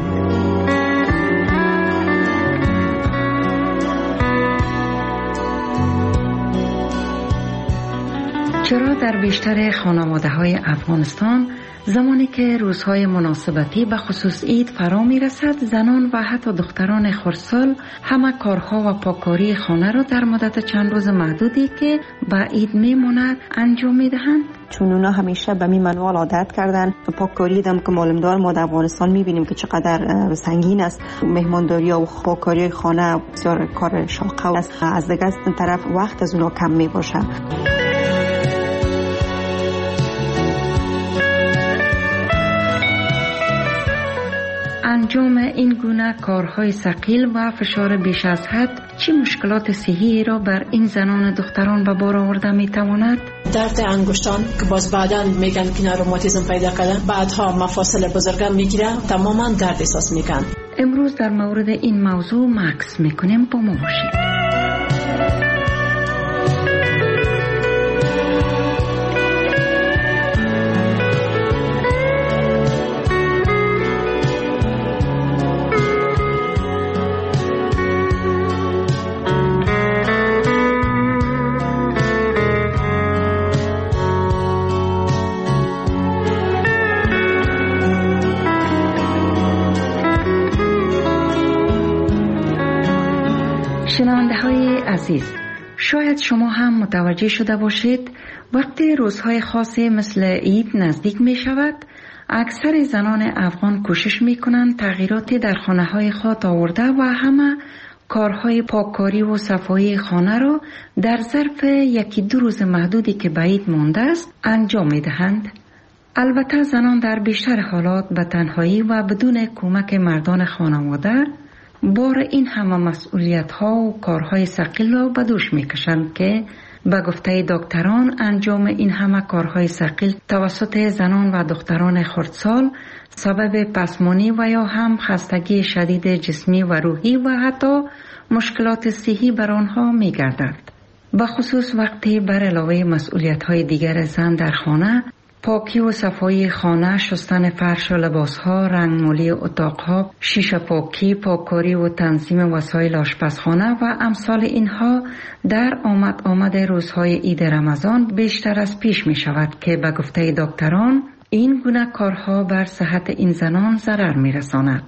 چرا در بیشتر خانواده های افغانستان زمانی که روزهای مناسبتی به خصوص عید فرا می رسد، زنان و حتی دختران خردسال همه کارها و پاکاری خانه را در مدت چند روز محدودی که به عید می ماند انجام می دهند؟ چون اونا همیشه به می منوال عادت کردن. پاککاری دم که معلومدار ما در افغانستان می بینیم که چقدر سنگین است. مهمانداری و پاککاری خانه بسیار کار شاقه است. از دیگه طرف وقت از اونا کم می باشه. انجام این گونه کارهای ثقیل و فشار بیش از حد چه مشکلات صحی را بر این زنان دختران به بار آورده می تواند؟ درد انگشتان که باز بعداً میگن که روماتیسم پیدا کردن، بعدها مفاصل بزرگم میگیره، تماما درد احساس میکن. امروز در مورد این موضوع مکس میکنیم، با ما باشید. شنونده های عزیز، شاید شما هم متوجه شده باشید وقتی روزهای خاصی مثل عید نزدیک می شود، اکثر زنان افغان کوشش می کنند تغییراتی در خانه های خود آورده و همه کارهای پاککاری و صفایی خانه را در ظرف یکی دو روز محدودی که به عید مانده است انجام می دهند. البته زنان در بیشتر حالات به تنهایی و بدون کمک مردان خانواده بار این همه مسئولیت ها و کارهای ثقیل را به دوش می کشند که به گفته دکتران انجام این همه کارهای ثقیل توسط زنان و دختران خردسال سبب پسمانی و یا هم خستگی شدید جسمی و روحی و حتی مشکلات صحی بر آنها می گردد. به خصوص وقتی بر علاوه مسئولیت های دیگر زن در خانه، پاکی و صفایی خانه، شستن فرش و لباسها، رنگمالی اتاقها، شیشه پاکی، پاککاری و تنظیم وسایل آشپزخانه و امثال اینها در آمد آمد روزهای عید رمضان بیشتر از پیش می شود که به گفته دکتران این گونه کارها بر صحت این زنان ضرر می رساند.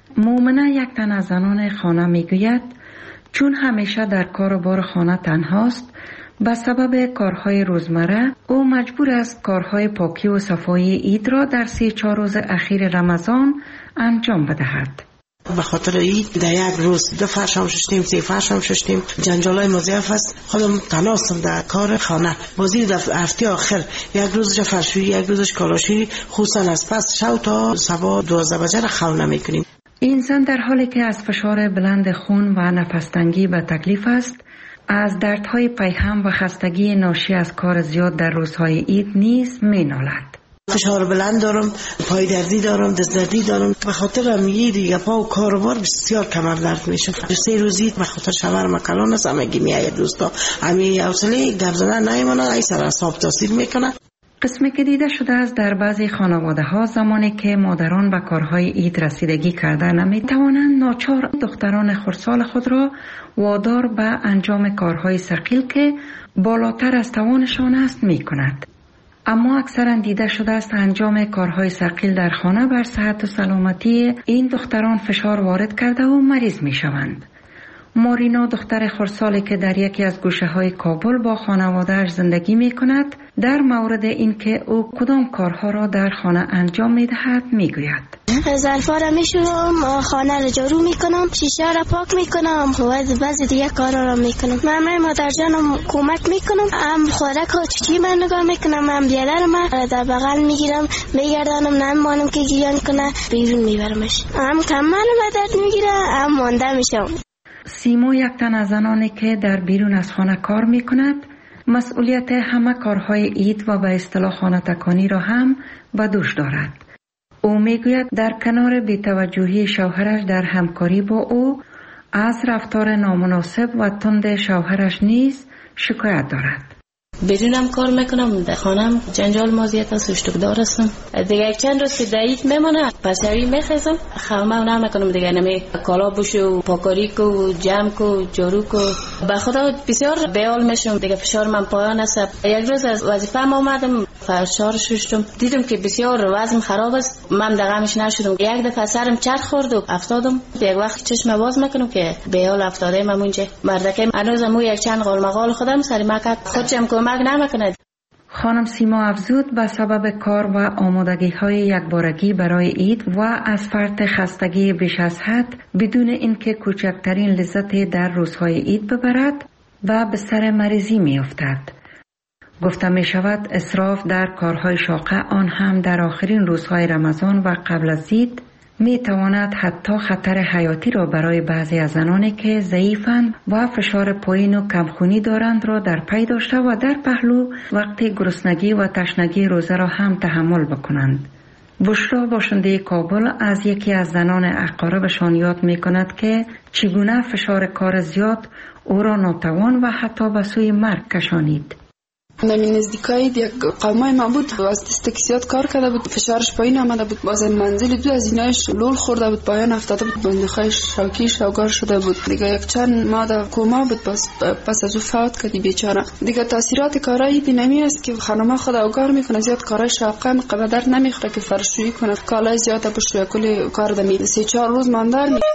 مومنه یک تن از زنان خانه می گوید چون همیشه در کار و بار خانه تنهاست، به سبب کارهای روزمره او مجبور است کارهای پاکی و صفایی عید را در سی چهار روز اخیر رمضان انجام بدهد. به خاطر عید در یک روز دو فرش هم ششتیم، سه فرش هم ششتیم، جنجالای مضاعف است. خودم تناستم در کار خانه. بازی در هفته آخر یک روزش فرشویی، یک روزش کالاشویی، خصوصا از پس شب تا صبح دوازده بجه را خو نمی‌کنیم. این زن در حالی که از فشار بلند خون و نفس‌تنگی به تکلیف است، از دردهای پیهم و خستگی ناشی از کار زیاد در روزهای عید نیز می نالد. فشار بلند دارم، پای دردی دارم، دست دردی دارم. به خاطر امیه دیگه پا و کاروبار بسیار کمر درد میشه. سه روزی به خاطر شوهر مکلان است، همگی میآید دوستا. امی حوصله گپ زدن نمیمونه، ای سر اعصاب تاثیر میکنه. قسمی که دیده شده است در بعضی خانواده ها زمانی که مادران به کارهای عید رسیدگی کرده نمی توانند، ناچار دختران خردسال خود را وادار به انجام کارهای ثقیل که بالاتر از توانشان است می کند. اما اکثرا دیده شده است انجام کارهای ثقیل در خانه بر صحت و سلامتی این دختران فشار وارد کرده و مریض می شوند. مارینا دختر خردسالی که در یکی از گوشه های کابل با خانواده‌اش زندگی می کند، در مورد اینکه او کدام کارها را در خانه انجام می دهد می گوید. ظرفا را می شورم، خانه را جارو می کنم، شیشه را پاک می کنم و بعضی دیگه کارا را می کنم. من مادر جانم کمک می کنم، هم خوراک و چیچی من نگاه می کنم، هم بیادر من در بغل می گیرم، می گردانم، نمیمانم که گیان کنه، بیرون می برمش. هم کمال مدد می گیره، هم مانده می شم. سیما یک تن از زنانی که در بیرون از خانه کار می کند، مسئولیت همه کارهای عید و به اصطلاح خانه تکانی را هم به دوش دارد. او می گوید در کنار بی‌توجهی شوهرش در همکاری با او از رفتار نامناسب و تند شوهرش نیز شکایت دارد. بیرونم کار میکنم، در خانم جنجال مازیت است، اشتکدار هستم. دیگه یک چند روز که دایید میمونه پسوی میخیزم، خامه و نمیکنم دیگه، نمی کالا بوشو، پاکاری کو، جمع کو، جارو کو. به خدا بسیار بیال میشم دیگه، فشار من پایان است. یک روز از وظیفه آمدم، فشار ششتم، دیدم که بسیار وزن خراب است، من دغمش نشدم. یک دفعه سرم چرخ خورد و افتادم. یک وقت چشم باز میکنم که بیال افتاده من اونجا. مردکه هنوزم او یک چند قال مقال خودم سری مکد خودم کمک نمیکند. خانم سیما افزود به سبب کار و آمادگی های یکبارگی برای عید و از فرط خستگی بیش از حد بدون اینکه کوچکترین لذتی در روزهای عید ببرد و به سر مریضی می افتد. گفته می شود اسراف در کارهای شاقه، آن هم در آخرین روزهای رمضان و قبل از عید، می تواند حتی خطر حیاتی را برای بعضی از زنانی که ضعیفند و فشار پایین و کمخونی دارند را در پی داشته و در پهلو وقتی گرسنگی و تشنگی روزه را هم تحمل بکنند. بشرا باشنده کابل از یکی از زنان اقاربشان یاد می کند که چگونه فشار کار زیاد او را ناتوان و حتی به سوی مرگ کشانید. نمی نزدیکای یک قومای ما بود، از دست زیاد کار کرده بود، فشارش پایین آمده بود، باز منزل دو از اینایش لول خورده بود، پایان افتاده بود، بندخایش شوکی شوگار شده بود. دیگه یک چند ماه در کوما بود، باز پس از او فوت کردی بیچاره. دیگه تاثیرات کارایی دینامی است که خانم خود اوگار میکنه، زیاد کارای شاقه مقدر نمیخوره که فرشویی کنه، کالای زیاد بشویه، کلی کار دمی سه چهار روز ماندار می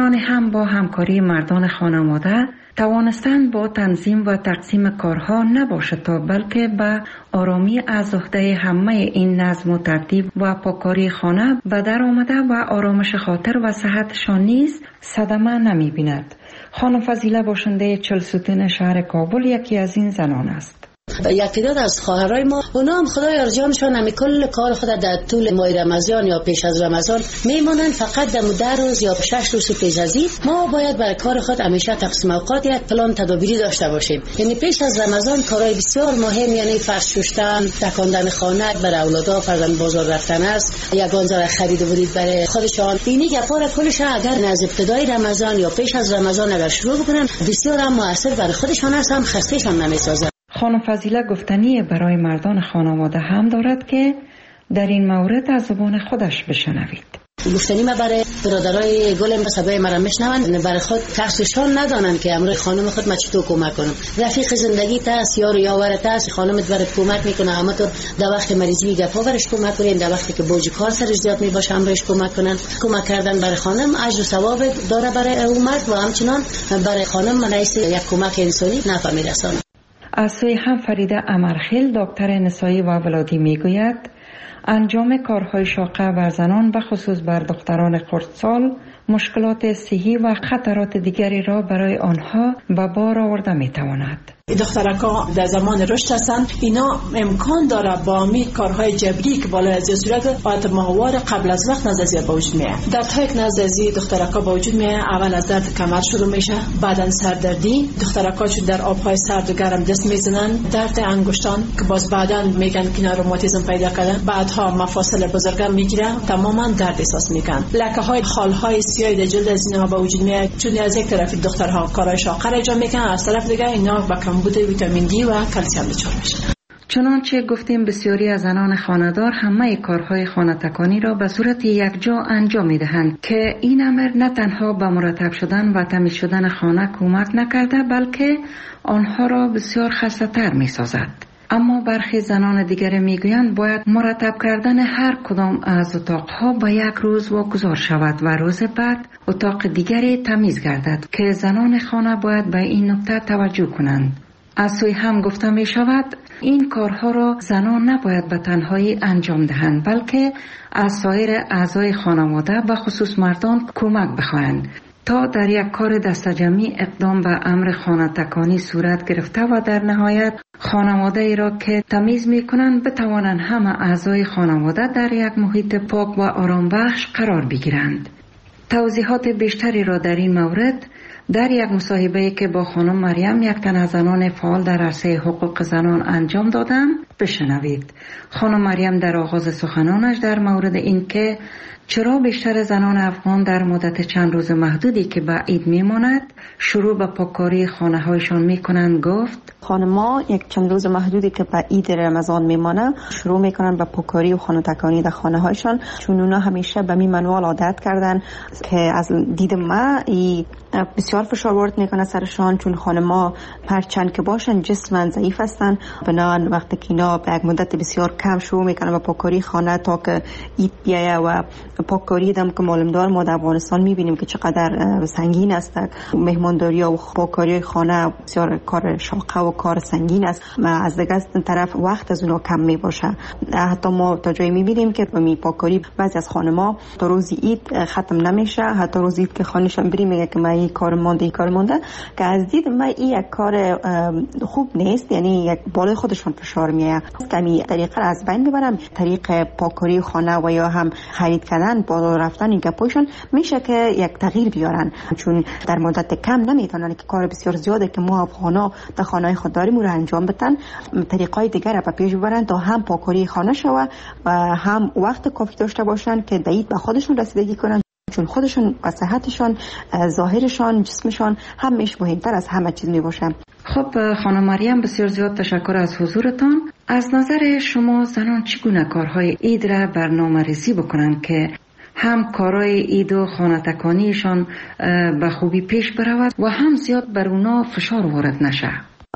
زنان هم با همکاری مردان خانواده توانستند با تنظیم و تقسیم کارها نباشد تا بلکه به آرامی از عهده همه این نظم و ترتیب و پاکاری خانه به در آمده و آرامش خاطر و صحتشان نیز صدمه نمی بیند. خانم فضیله باشنده چهل ستون شهر کابل یکی از این زنان است. یکی دو از خواهرای ما اونا هم خدای ارجانشان همی کل کار خود در طول ماه رمضان یا پیش از رمضان میمونن، فقط در ده روز یا شش روز پیش از عید ما باید برای کار خود همیشه تقسیم اوقات یک پلان تدابیری داشته باشیم. یعنی پیش از رمضان کارهای بسیار مهم، یعنی فرش شستن، تکاندن خانه برای اولادا، فرزند بازار رفتن است، یگان ذره خرید و ورود برای خودشان، اینی گپا کلش اگر از ابتدای رمضان یا پیش از رمضان اگر شروع بکنن بسیار هم موثر برای خودشان است، هم خستهشان نمیسازه. خانم فضیله گفتنی برای مردان خانواده هم دارد که در این مورد از زبان خودش بشنوید. گفتنی ما برای برادرای گلم صدای مرا میشنون، برای خود کسشان ندانن که امروز خانم خود ما چطور کمک کنم. رفیق زندگی تاست، یار یاورت است، خانمت برات کمک میکنه، اما تو در وقت مریضی گپا برش کمک کنین، در وقتی که بوج کار سرش زیاد میباشه هم بهش کمک کنن. کمک کردن برای خانم اجر و ثواب داره برای امت و همچنان برای خانم منیس یک کمک انسانی نفع میرسونه. از سوی هم فریده امرخیل دکتر نسایی و ولادی میگوید انجام کارهای شاقه بر زنان و خصوص بر دختران خردسال مشکلات صحی و خطرات دیگری را برای آنها به بار آورده میتواند. دخترکا در زمان رشد هستند، اینا امکان داره با می کارهای جبری که بالا از صورت بعد ماهوار قبل از وقت نزدیک به وجود میاد. درد های که نزدیک دخترکا به وجود میاد، اول از درد کمر شروع میشه، بعدن سردردی، دخترکا چون در آبهای سرد و گرم دست میزنن، درد انگشتان که باز بعدن میگن که روماتیسم پیدا کرده، بعدها مفاصل بزرگم میگیره، تماما درد احساس میکنن. لکه های خال های سیاه در جلد از اینا به وجود میاد، چون از یک طرف دخترها کارهای شاقه انجام میکنن، از طرف دیگه اینا با کمبود ویتامین دی و کلسیم دچار میشن. چنانچه گفتیم بسیاری از زنان خانه‌دار همه کارهای خانه تکانی را به صورت یکجا انجام میدهند که این امر نه تنها به مرتب شدن و تمیز شدن خانه کمک نکرده بلکه آنها را بسیار خسته‌تر میسازد. اما برخی زنان دیگر میگویند باید مرتب کردن هر کدام از اتاقها به یک روز واگذار شود و روز بعد اتاق دیگری تمیز گردد که زنان خانه باید به این نکته توجه کنند. از سوی هم گفته می شود این کارها را زنان نباید به تنهایی انجام دهند بلکه از سایر اعضای خانواده و خصوص مردان کمک بخواهند تا در یک کار دستجمعی اقدام به امر خانه تکانی صورت گرفته و در نهایت خانواده ای را که تمیز می کنند بتوانند همه اعضای خانواده در یک محیط پاک و آرام بخش قرار بگیرند. توضیحات بیشتری را در این مورد در یک مصاحبه‌ای که با خانم مریم یک تن از زنان فعال در عرصه حقوق زنان انجام دادم بشنوید. خانم مریم در آغاز سخنانش در مورد این که چرا بیشتر زنان افغان در مدت چند روز محدودی که به عید میماند شروع به پاککاری خانه هایشان میکنند گفت خانم‌ها یک چند روز محدودی که به عید رمضان میمانه شروع میکنن به پاککاری و خانه تکانی در خانه هایشان، چون اونا همیشه به می منوال عادت کردن که از دید ما ای بسیار فشار وارد میکنه سرشان، چون خانم‌ها هرچند که باشن جسماً ضعیف هستن، بنابراین وقتی که اینا به یک مدت بسیار کم شروع میکنن به پاککاری خانه تا که عید بیایه و پاککاری دم که معلومدار ما در افغانستان میبینیم که چقدر سنگین است. مهمانداری و پاککاری خانه بسیار کار شاقه و کار سنگین است. از دیگه طرف وقت از اونها کم میباشه. حتی ما تا جایی میبینیم که می پاککاری بعضی از خانم‌ها تا روز عید ختم نمیشه، حتی روز عید که خانه‌شان بریم میگه که من این کار مونده این کار مونده، که از دید من این یک کار خوب نیست، یعنی یک بالای خودشون فشار میاد. کمی طریقه از بین میبرم، طریق پاککاری خانه و یا هم خرید کردن بالا رفتن این گپایشون میشه که یک تغییر بیارن، چون در مدت کم نمیتونن که کار بسیار زیاده که ما افغانا در خانه خود داریم رو انجام بدن، طریقای دیگر را به پیش ببرن تا هم پاککاری خانه شوه و هم وقت کافی داشته باشن که دید به خودشون رسیدگی کنن، چون خودشون و صحتشان، ظاهرشان، جسمشان همیشه مهمتر از همه چیز میباشه. خب خانم مریم بسیار زیاد تشکر از حضورتان. از نظر شما زنان چگونه کارهای عید را برنامه‌ریزی بکنند که هم کارهای عید و خانه تکانیشان به خوبی پیش برود و هم زیاد بر اونا فشار وارد نشه؟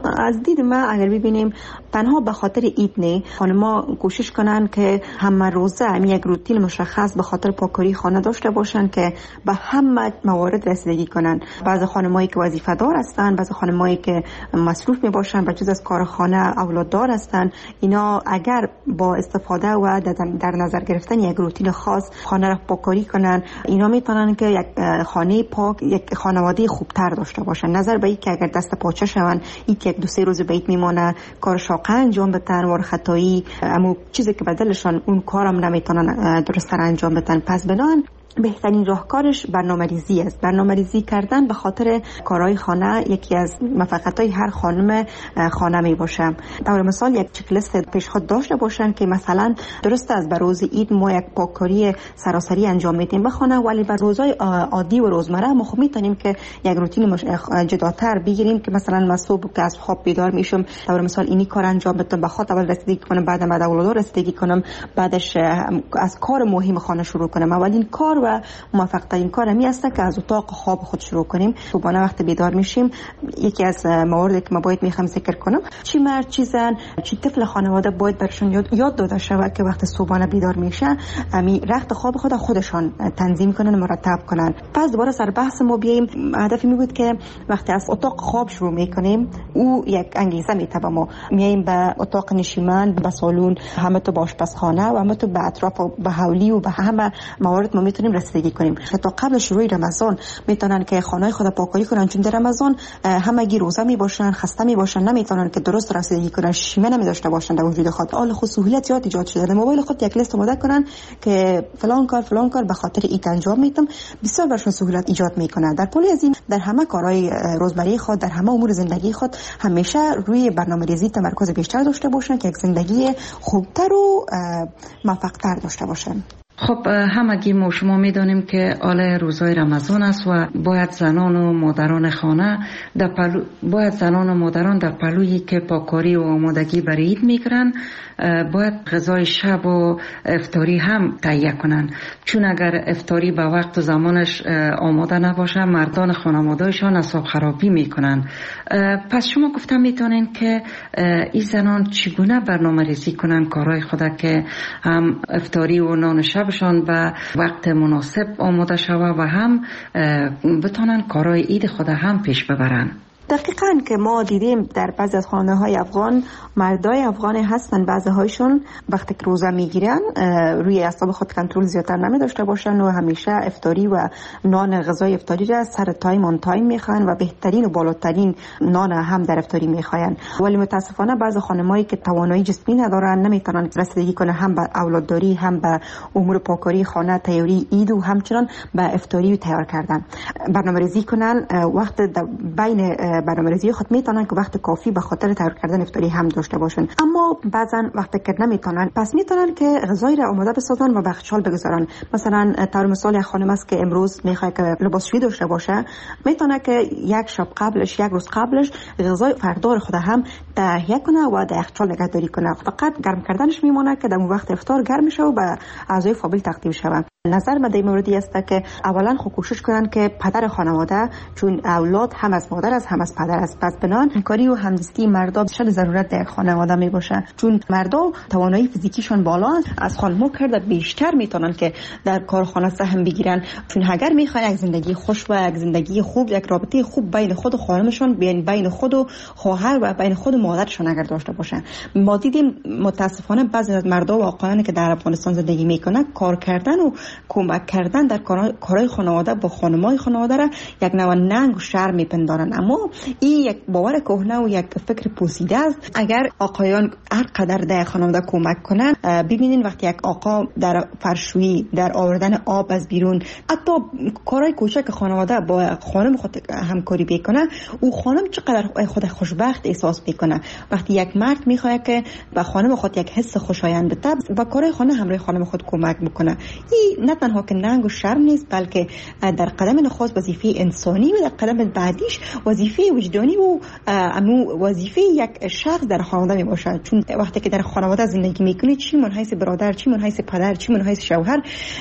از دید من اگر ببینیم تنها به خاطر عید نه، خانم‌ها کوشش کنن که همه روزه هم یک روتین مشخص به خاطر پاککاری خانه داشته باشن که به همه موارد رسیدگی کنن. بعضی خانمایی که وظیفه دار هستن، بعضی خانمایی که مصروف می باشن بجز از کار خانه اولاددار هستن، اینا اگر با استفاده و در نظر گرفتن یک روتین خاص خانه را پاککاری کنن، اینا میتونن که یک خانه پاک، یک خانواده خوبتر داشته باشن. نظر به این که اگر دست پاچه شون، یک یک دو سه روز بیت میمونه، کار شاقه انجام بدن، ور خطایی، اما چیزی که بدلشان اون کارم نمیتونن درست انجام بدن. پس بنان بهترین راهکارش برنامه‌ریزی است. برنامه‌ریزی کردن به خاطر کارهای خانه یکی از موفقیت‌های هر خانم خانه می باشه. در مثال یک چک لیست پیشخواد داشته باشن که مثلا درست از بر روز عید ما یک پاککاری سراسری انجام میدیم به خانه، ولی بر روزهای عادی و روزمره ما خب میتونیم که یک روتین جداتر بگیریم که مثلا من صبح که از خواب بیدار میشم در مثال اینی کار انجام بدم، به خاطر اول رسیدگی کنم، بعد بعد اولاد رسیدگی کنم، بعدش از کار مهم خانه شروع کنم. اولین کار و موفق ترین کار می است که از اتاق خواب خود شروع کنیم. صبحانه وقت بیدار میشیم، یکی از مواردی که ما باید میخوام ذکر کنم، چی مرد چی زن چی طفل خانواده باید برشون یاد, یاد داده شود که وقت صبحانه بیدار میشه امی رخت خواب خود خودشان تنظیم کنن، مرتب کنن. پس دوباره سر بحث ما بیایم. هدفی می بود که وقتی از اتاق خواب شروع میکنیم او یک انگیزه میتونه، ما میایم به اتاق نشیمن، به سالن، همه تو به آشپزخانه و همه تو به اطراف و به حولی و به همه موارد ما میتونیم رسیدگی کنیم. تا قبل شروع رمضان میتونن که خانه خود پاککاری کنن، چون در رمضان همگی روزه می باشن، خسته می باشن، نمیتونن که درست رسیدگی کنن، شیمه نمی داشته باشن در وجود خود. حال خود سهولت زیاد ایجاد شده. در موبایل خود یک لیست آماده کنن که فلان کار فلان کار به خاطر این انجام میدم، بسیار برشون سهولت ایجاد میکنه. در پلی از این در همه کارهای روزمره خود، در همه امور زندگی خود همیشه روی برنامه‌ریزی تمرکز بیشتر داشته باشن که یک زندگی خوبتر و موفق‌تر داشته باشن. خب همگی ما شما میدانیم که آل روزای رمضان است و باید زنان و مادران خانه در پلو باید زنان و مادران در پلویی که پاککاری و آمادگی برای عید میکنن باید غذای شب و افطاری هم تهیه کنن، چون اگر افطاری به وقت و زمانش آماده نباشه مردان خانواده‌شان اعصاب خرابی میکنن. پس شما گفتم میتونین که این زنان چگونه برنامه‌ریزی کنن کارهای خود که هم افطاری و نان شبشان به وقت مناسب آماده شود و هم بتونن کارهای عید خود هم پیش ببرن. دقیقاً که ما دیدیم در بعضی از خانه های افغان، مردای افغان هستن بعضی هایشون وقتی که روزه میگیرن روی اعصاب خود کنترل زیادتر نمی داشته باشن و همیشه افطاری و نان غذای افطاری را سر تایم آن تایم میخوان و بهترین و بالاترین نان هم در افطاری میخوان. ولی متاسفانه بعضی خانمایی که توانایی جسمی ندارن نمیتونن رسیدگی کنن هم به اولادداری، هم به امور پاککاری خانه، تیاری عید و همچنان به افطاری تیار کردن. برنامه‌ریزی کنن وقت بین برنامه‌ریزی خود میتونن که وقت کافی به خاطر تیار کردن افطاری هم داشته باشن، اما بعضا وقتی که نمیتونن پس میتونن که غذای را آماده بسازن و به یخچال بگذارن. مثلا طور مثال یک خانم است که امروز میخواد که لباسشویی داشته باشه، میتونه که یک شب قبلش، یک روز قبلش غذای فردا خود هم تهیه کنه و در یخچال نگهداری کنه. فقط گرم کردنش میمونه که در اون وقت افطار گرم شه و به اعضای فامیل تقدیم شود. نظر من در این موردی است که اولا خود کوشش کنن که پدر خانواده، چون اولاد هم از مادر است هم از پدر است، پس بنان همکاری و همدستی مردا شد ضرورت در خانواده می باشه، چون مردا توانایی فیزیکیشون بالا است، از خانم‌ها کرده بیشتر میتونن که در کارخانه سهم بگیرن، چون اگر میخوان یک زندگی خوش و یک زندگی خوب، یک رابطه خوب بین خود و خانمشون، بین بین خود و خواهر و بین خود و مادرشون اگر داشته باشن. ما دیدیم متاسفانه بعضی از مردا و آقایانی که در افغانستان زندگی میکنن کار کردن و کمک کردن در کارهای خانواده با خانمای خانواده را یک نوع ننگ و شرم میپندارن، اما این یک باور کهنه و یک فکر پوسیده است. اگر آقایان هر قدر در خانواده کمک کنن، ببینین وقتی یک آقا در فرشویی، در آوردن آب از بیرون، حتی کارهای کوچک خانواده با خانم خود همکاری بکنه، او خانم چقدر خود خوشبخت احساس میکنه. وقتی یک مرد میخواد که به خانم خود یک حس خوشایند بده، با کارهای خانه همراه خانم خود کمک بکنه، این نه تنها که ننگ و شرم نیست، بلکه در قدم نخست وظیفه انسانی و در قدم بعدیش وظیفه وجدانی و امو وظیفه یک شخص در خانواده می باشد. چون وقتی که در خانواده زندگی میکنی، چی من حیث برادر، چی من حیث پدر، چی من حیث شوهر،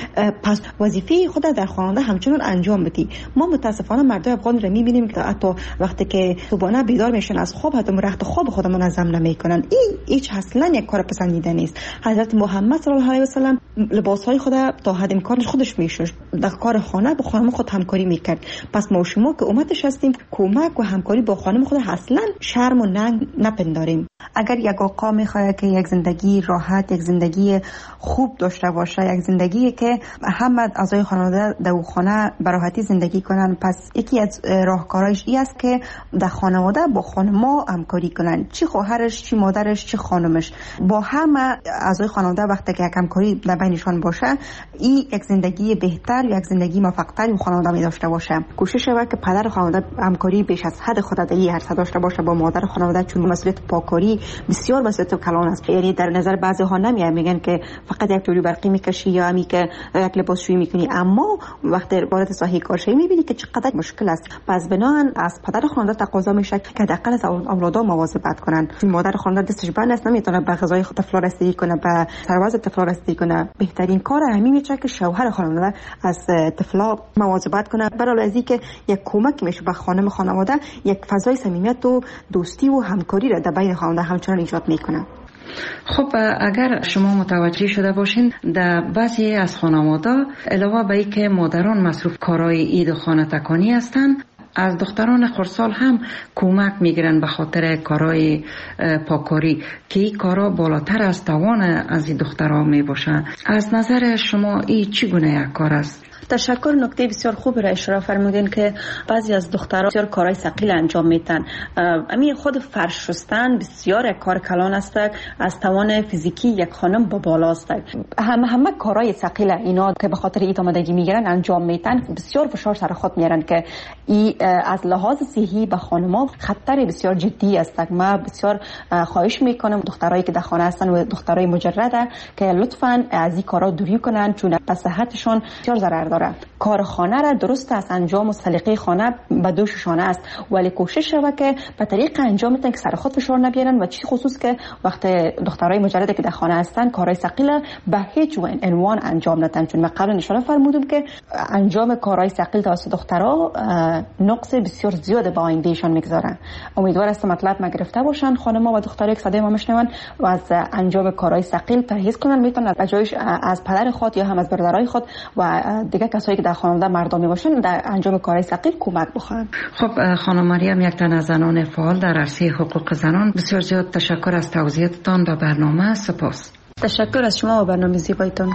پس وظیفه خود در خانواده همچنان انجام بدی. ما متاسفانه مردای افغان را میبینیم که حتی وقتی که صبحانه بیدار میشن از خواب، حتی رخت خواب خود منظم نمیکنن. این هیچ اصلا یک کار پسندیده نیست. حضرت محمد صلی الله علیه و سلم لباسهای خود تا حد امکانش خودش میشوش، در کار خانه با خانم خود همکاری میکرد. پس ما شما که امتش هستیم، کمک و همکاری با خانم خود اصلا شرم و ننگ نپنداریم. اگر یک آقا میخواد که یک زندگی راحت، یک زندگی خوب داشته باشه، یک زندگی که همه اعضای خانواده در خانه به راحتی زندگی کنن، پس یکی از راهکارهایش این است که در خانواده با خانما همکاری کنن، چی خواهرش، چی مادرش، چی خانمش، با همه اعضای خانواده وقتی که یک همکاری در بینشان باشه، این یک زندگی بهتر، یک زندگی موفق‌تر و خانواده می داشته باشه. کوشش شود که پدر خانواده همکاری بیش از حد خود در هر صد داشته باشه با مادر خانواده، چون مسئولیت پاکاری بسیار مسئولیت کلان است. یعنی در نظر بعضی ها نمیاد، میگن که فقط یک جوری برقی میکشی یا همی که یک لباسشویی میکنی، اما وقتی وارد ساحه کارشویی میبینی که چقدر مشکل است. پس بنابراین از پدر خانواده تقاضا میشه که حداقل از اولادها مواظبت کنن. مادر خانواده دستش بند است، نمیتونه به غذای طفل رسیدگی کنه، به سرباز طفل رسیدگی کنه. بهترین کار همین میشه که شوهر خانواده از طفلا مواظبت کنه، برای از اینکه یک کمک میشه به خانم خانواده، یک فضای صمیمیت و دوستی و همکاری را در بین خانواده همچنان ایجاد میکنه. خب اگر شما متوجه شده باشین، در بعضی از خانواده علاوه به اینکه مادران مصروف کارهای عید و خانه تکانی هستند، از دختران خردسال هم کمک میگیرن به خاطر کارهای پاکاری که این کارا بالاتر از توان از این دخترها میباشن. از نظر شما این چگونه یک کار است؟ تشکر. نکته بسیار خوب را اشاره فرمودین که بعضی از دخترها بسیار کارهای ثقیل انجام میدن. همین خود فرش شستن بسیار کار کلان است، از توان فیزیکی یک خانم با بالا است. همه همه کارهای ثقیل اینا که به خاطر ایت آمادگی میگیرن انجام میدن، بسیار فشار سر خود میارن که ای از لحاظ صحی به خانم‌ها خطر بسیار جدی است. ما بسیار خواهش میکنم دخترایی که در خانه هستن و دخترای مجرده که لطفاً از این کارا دوری کنن، چون به صحتشون بسیار ضرر داره. کار خانه را درست از انجام و سلیقه خانه به دوششانه است، ولی کوشش شود که به طریق انجام میتن که سر خود فشار نبیارن، و چی خصوص که وقتی دخترای مجرده که در خانه هستن کارهای ثقیل به هیچ عنوان انجام ندن، چون من قبلا اشاره فرمودم که انجام کارهای ثقیل توسط دخترها نقص بسیار زیاد به آیندهشان میگذارن. امیدوار هستم مطلب ما گرفته باشن خانم‌ها و دخترایی که صدای ما میشنون و از انجام کارهای ثقیل پرهیز کنن، میتونن از جایش از پدر خود یا هم از برادرای خود و دیگه کسایی که در خانواده مردمی باشن در انجام کارهای ثقیل کمک بخواهند. خب خانم مریم، یک تن از زنان فعال در عرصه حقوق زنان، بسیار زیاد تشکر از توضیحاتتان به برنامه. سپاس. تشکر از شما و برنامه زیبایتان.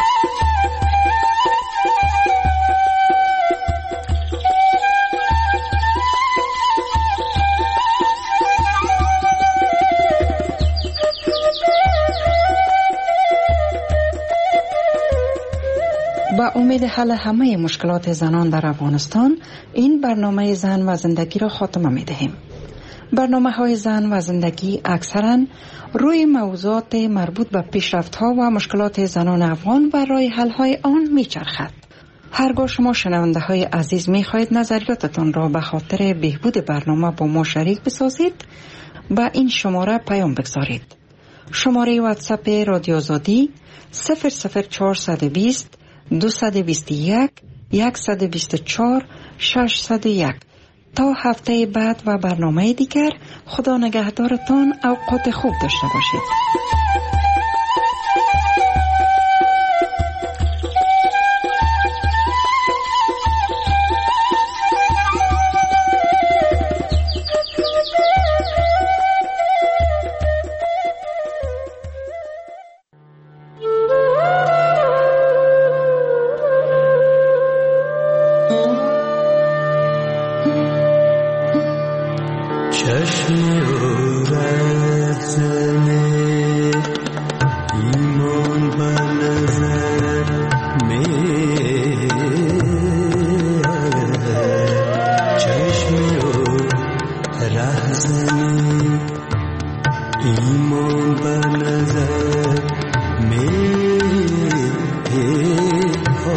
با امید حل همه مشکلات زنان در افغانستان، این برنامه زن و زندگی را خاتمه می دهیم. برنامه های زن و زندگی اکثرا روی موضوعات مربوط به پیشرفت ها و مشکلات زنان افغان و راه حل های آن می چرخد. هرگاه شما شنونده های عزیز می خواهید نظریاتتان را به خاطر بهبود برنامه با ما شریک بسازید، با این شماره پیام بگذارید. شماره واتساپ رادیو آزادی صفر صفر چهارصد و بیست دویست و بیست و یک صد و بیست و چهار ششصد و یک. تا هفته بعد و برنامه دیگر، خدا نگهدارتان. اوقات خوب داشته باشید. ایمان به نظر می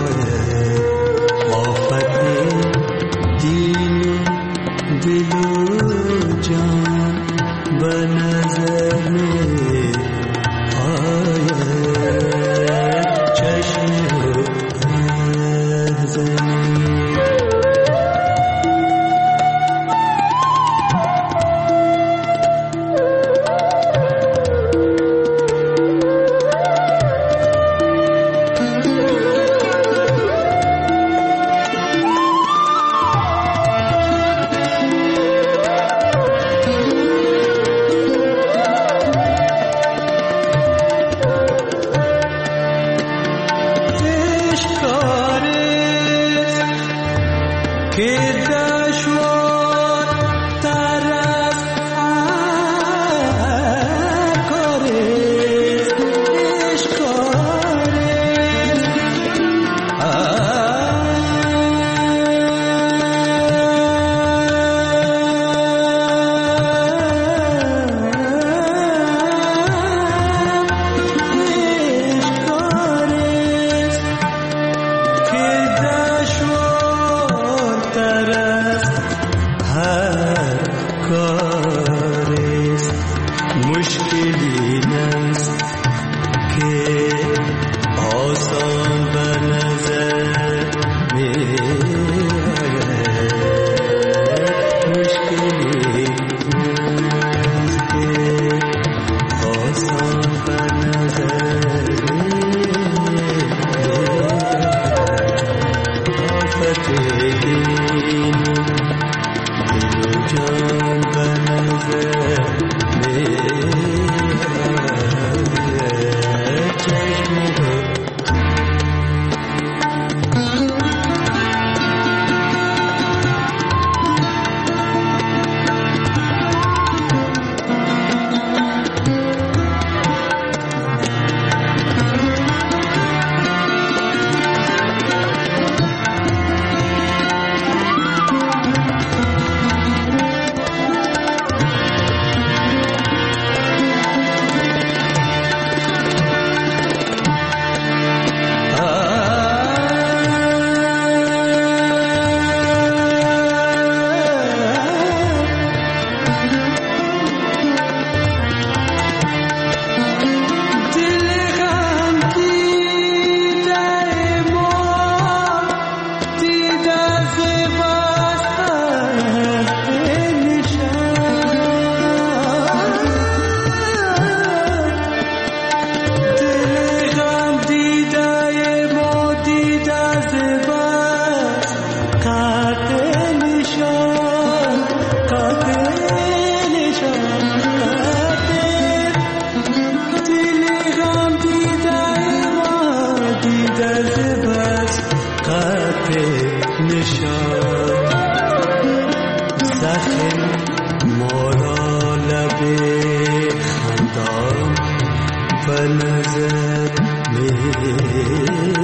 بنظر में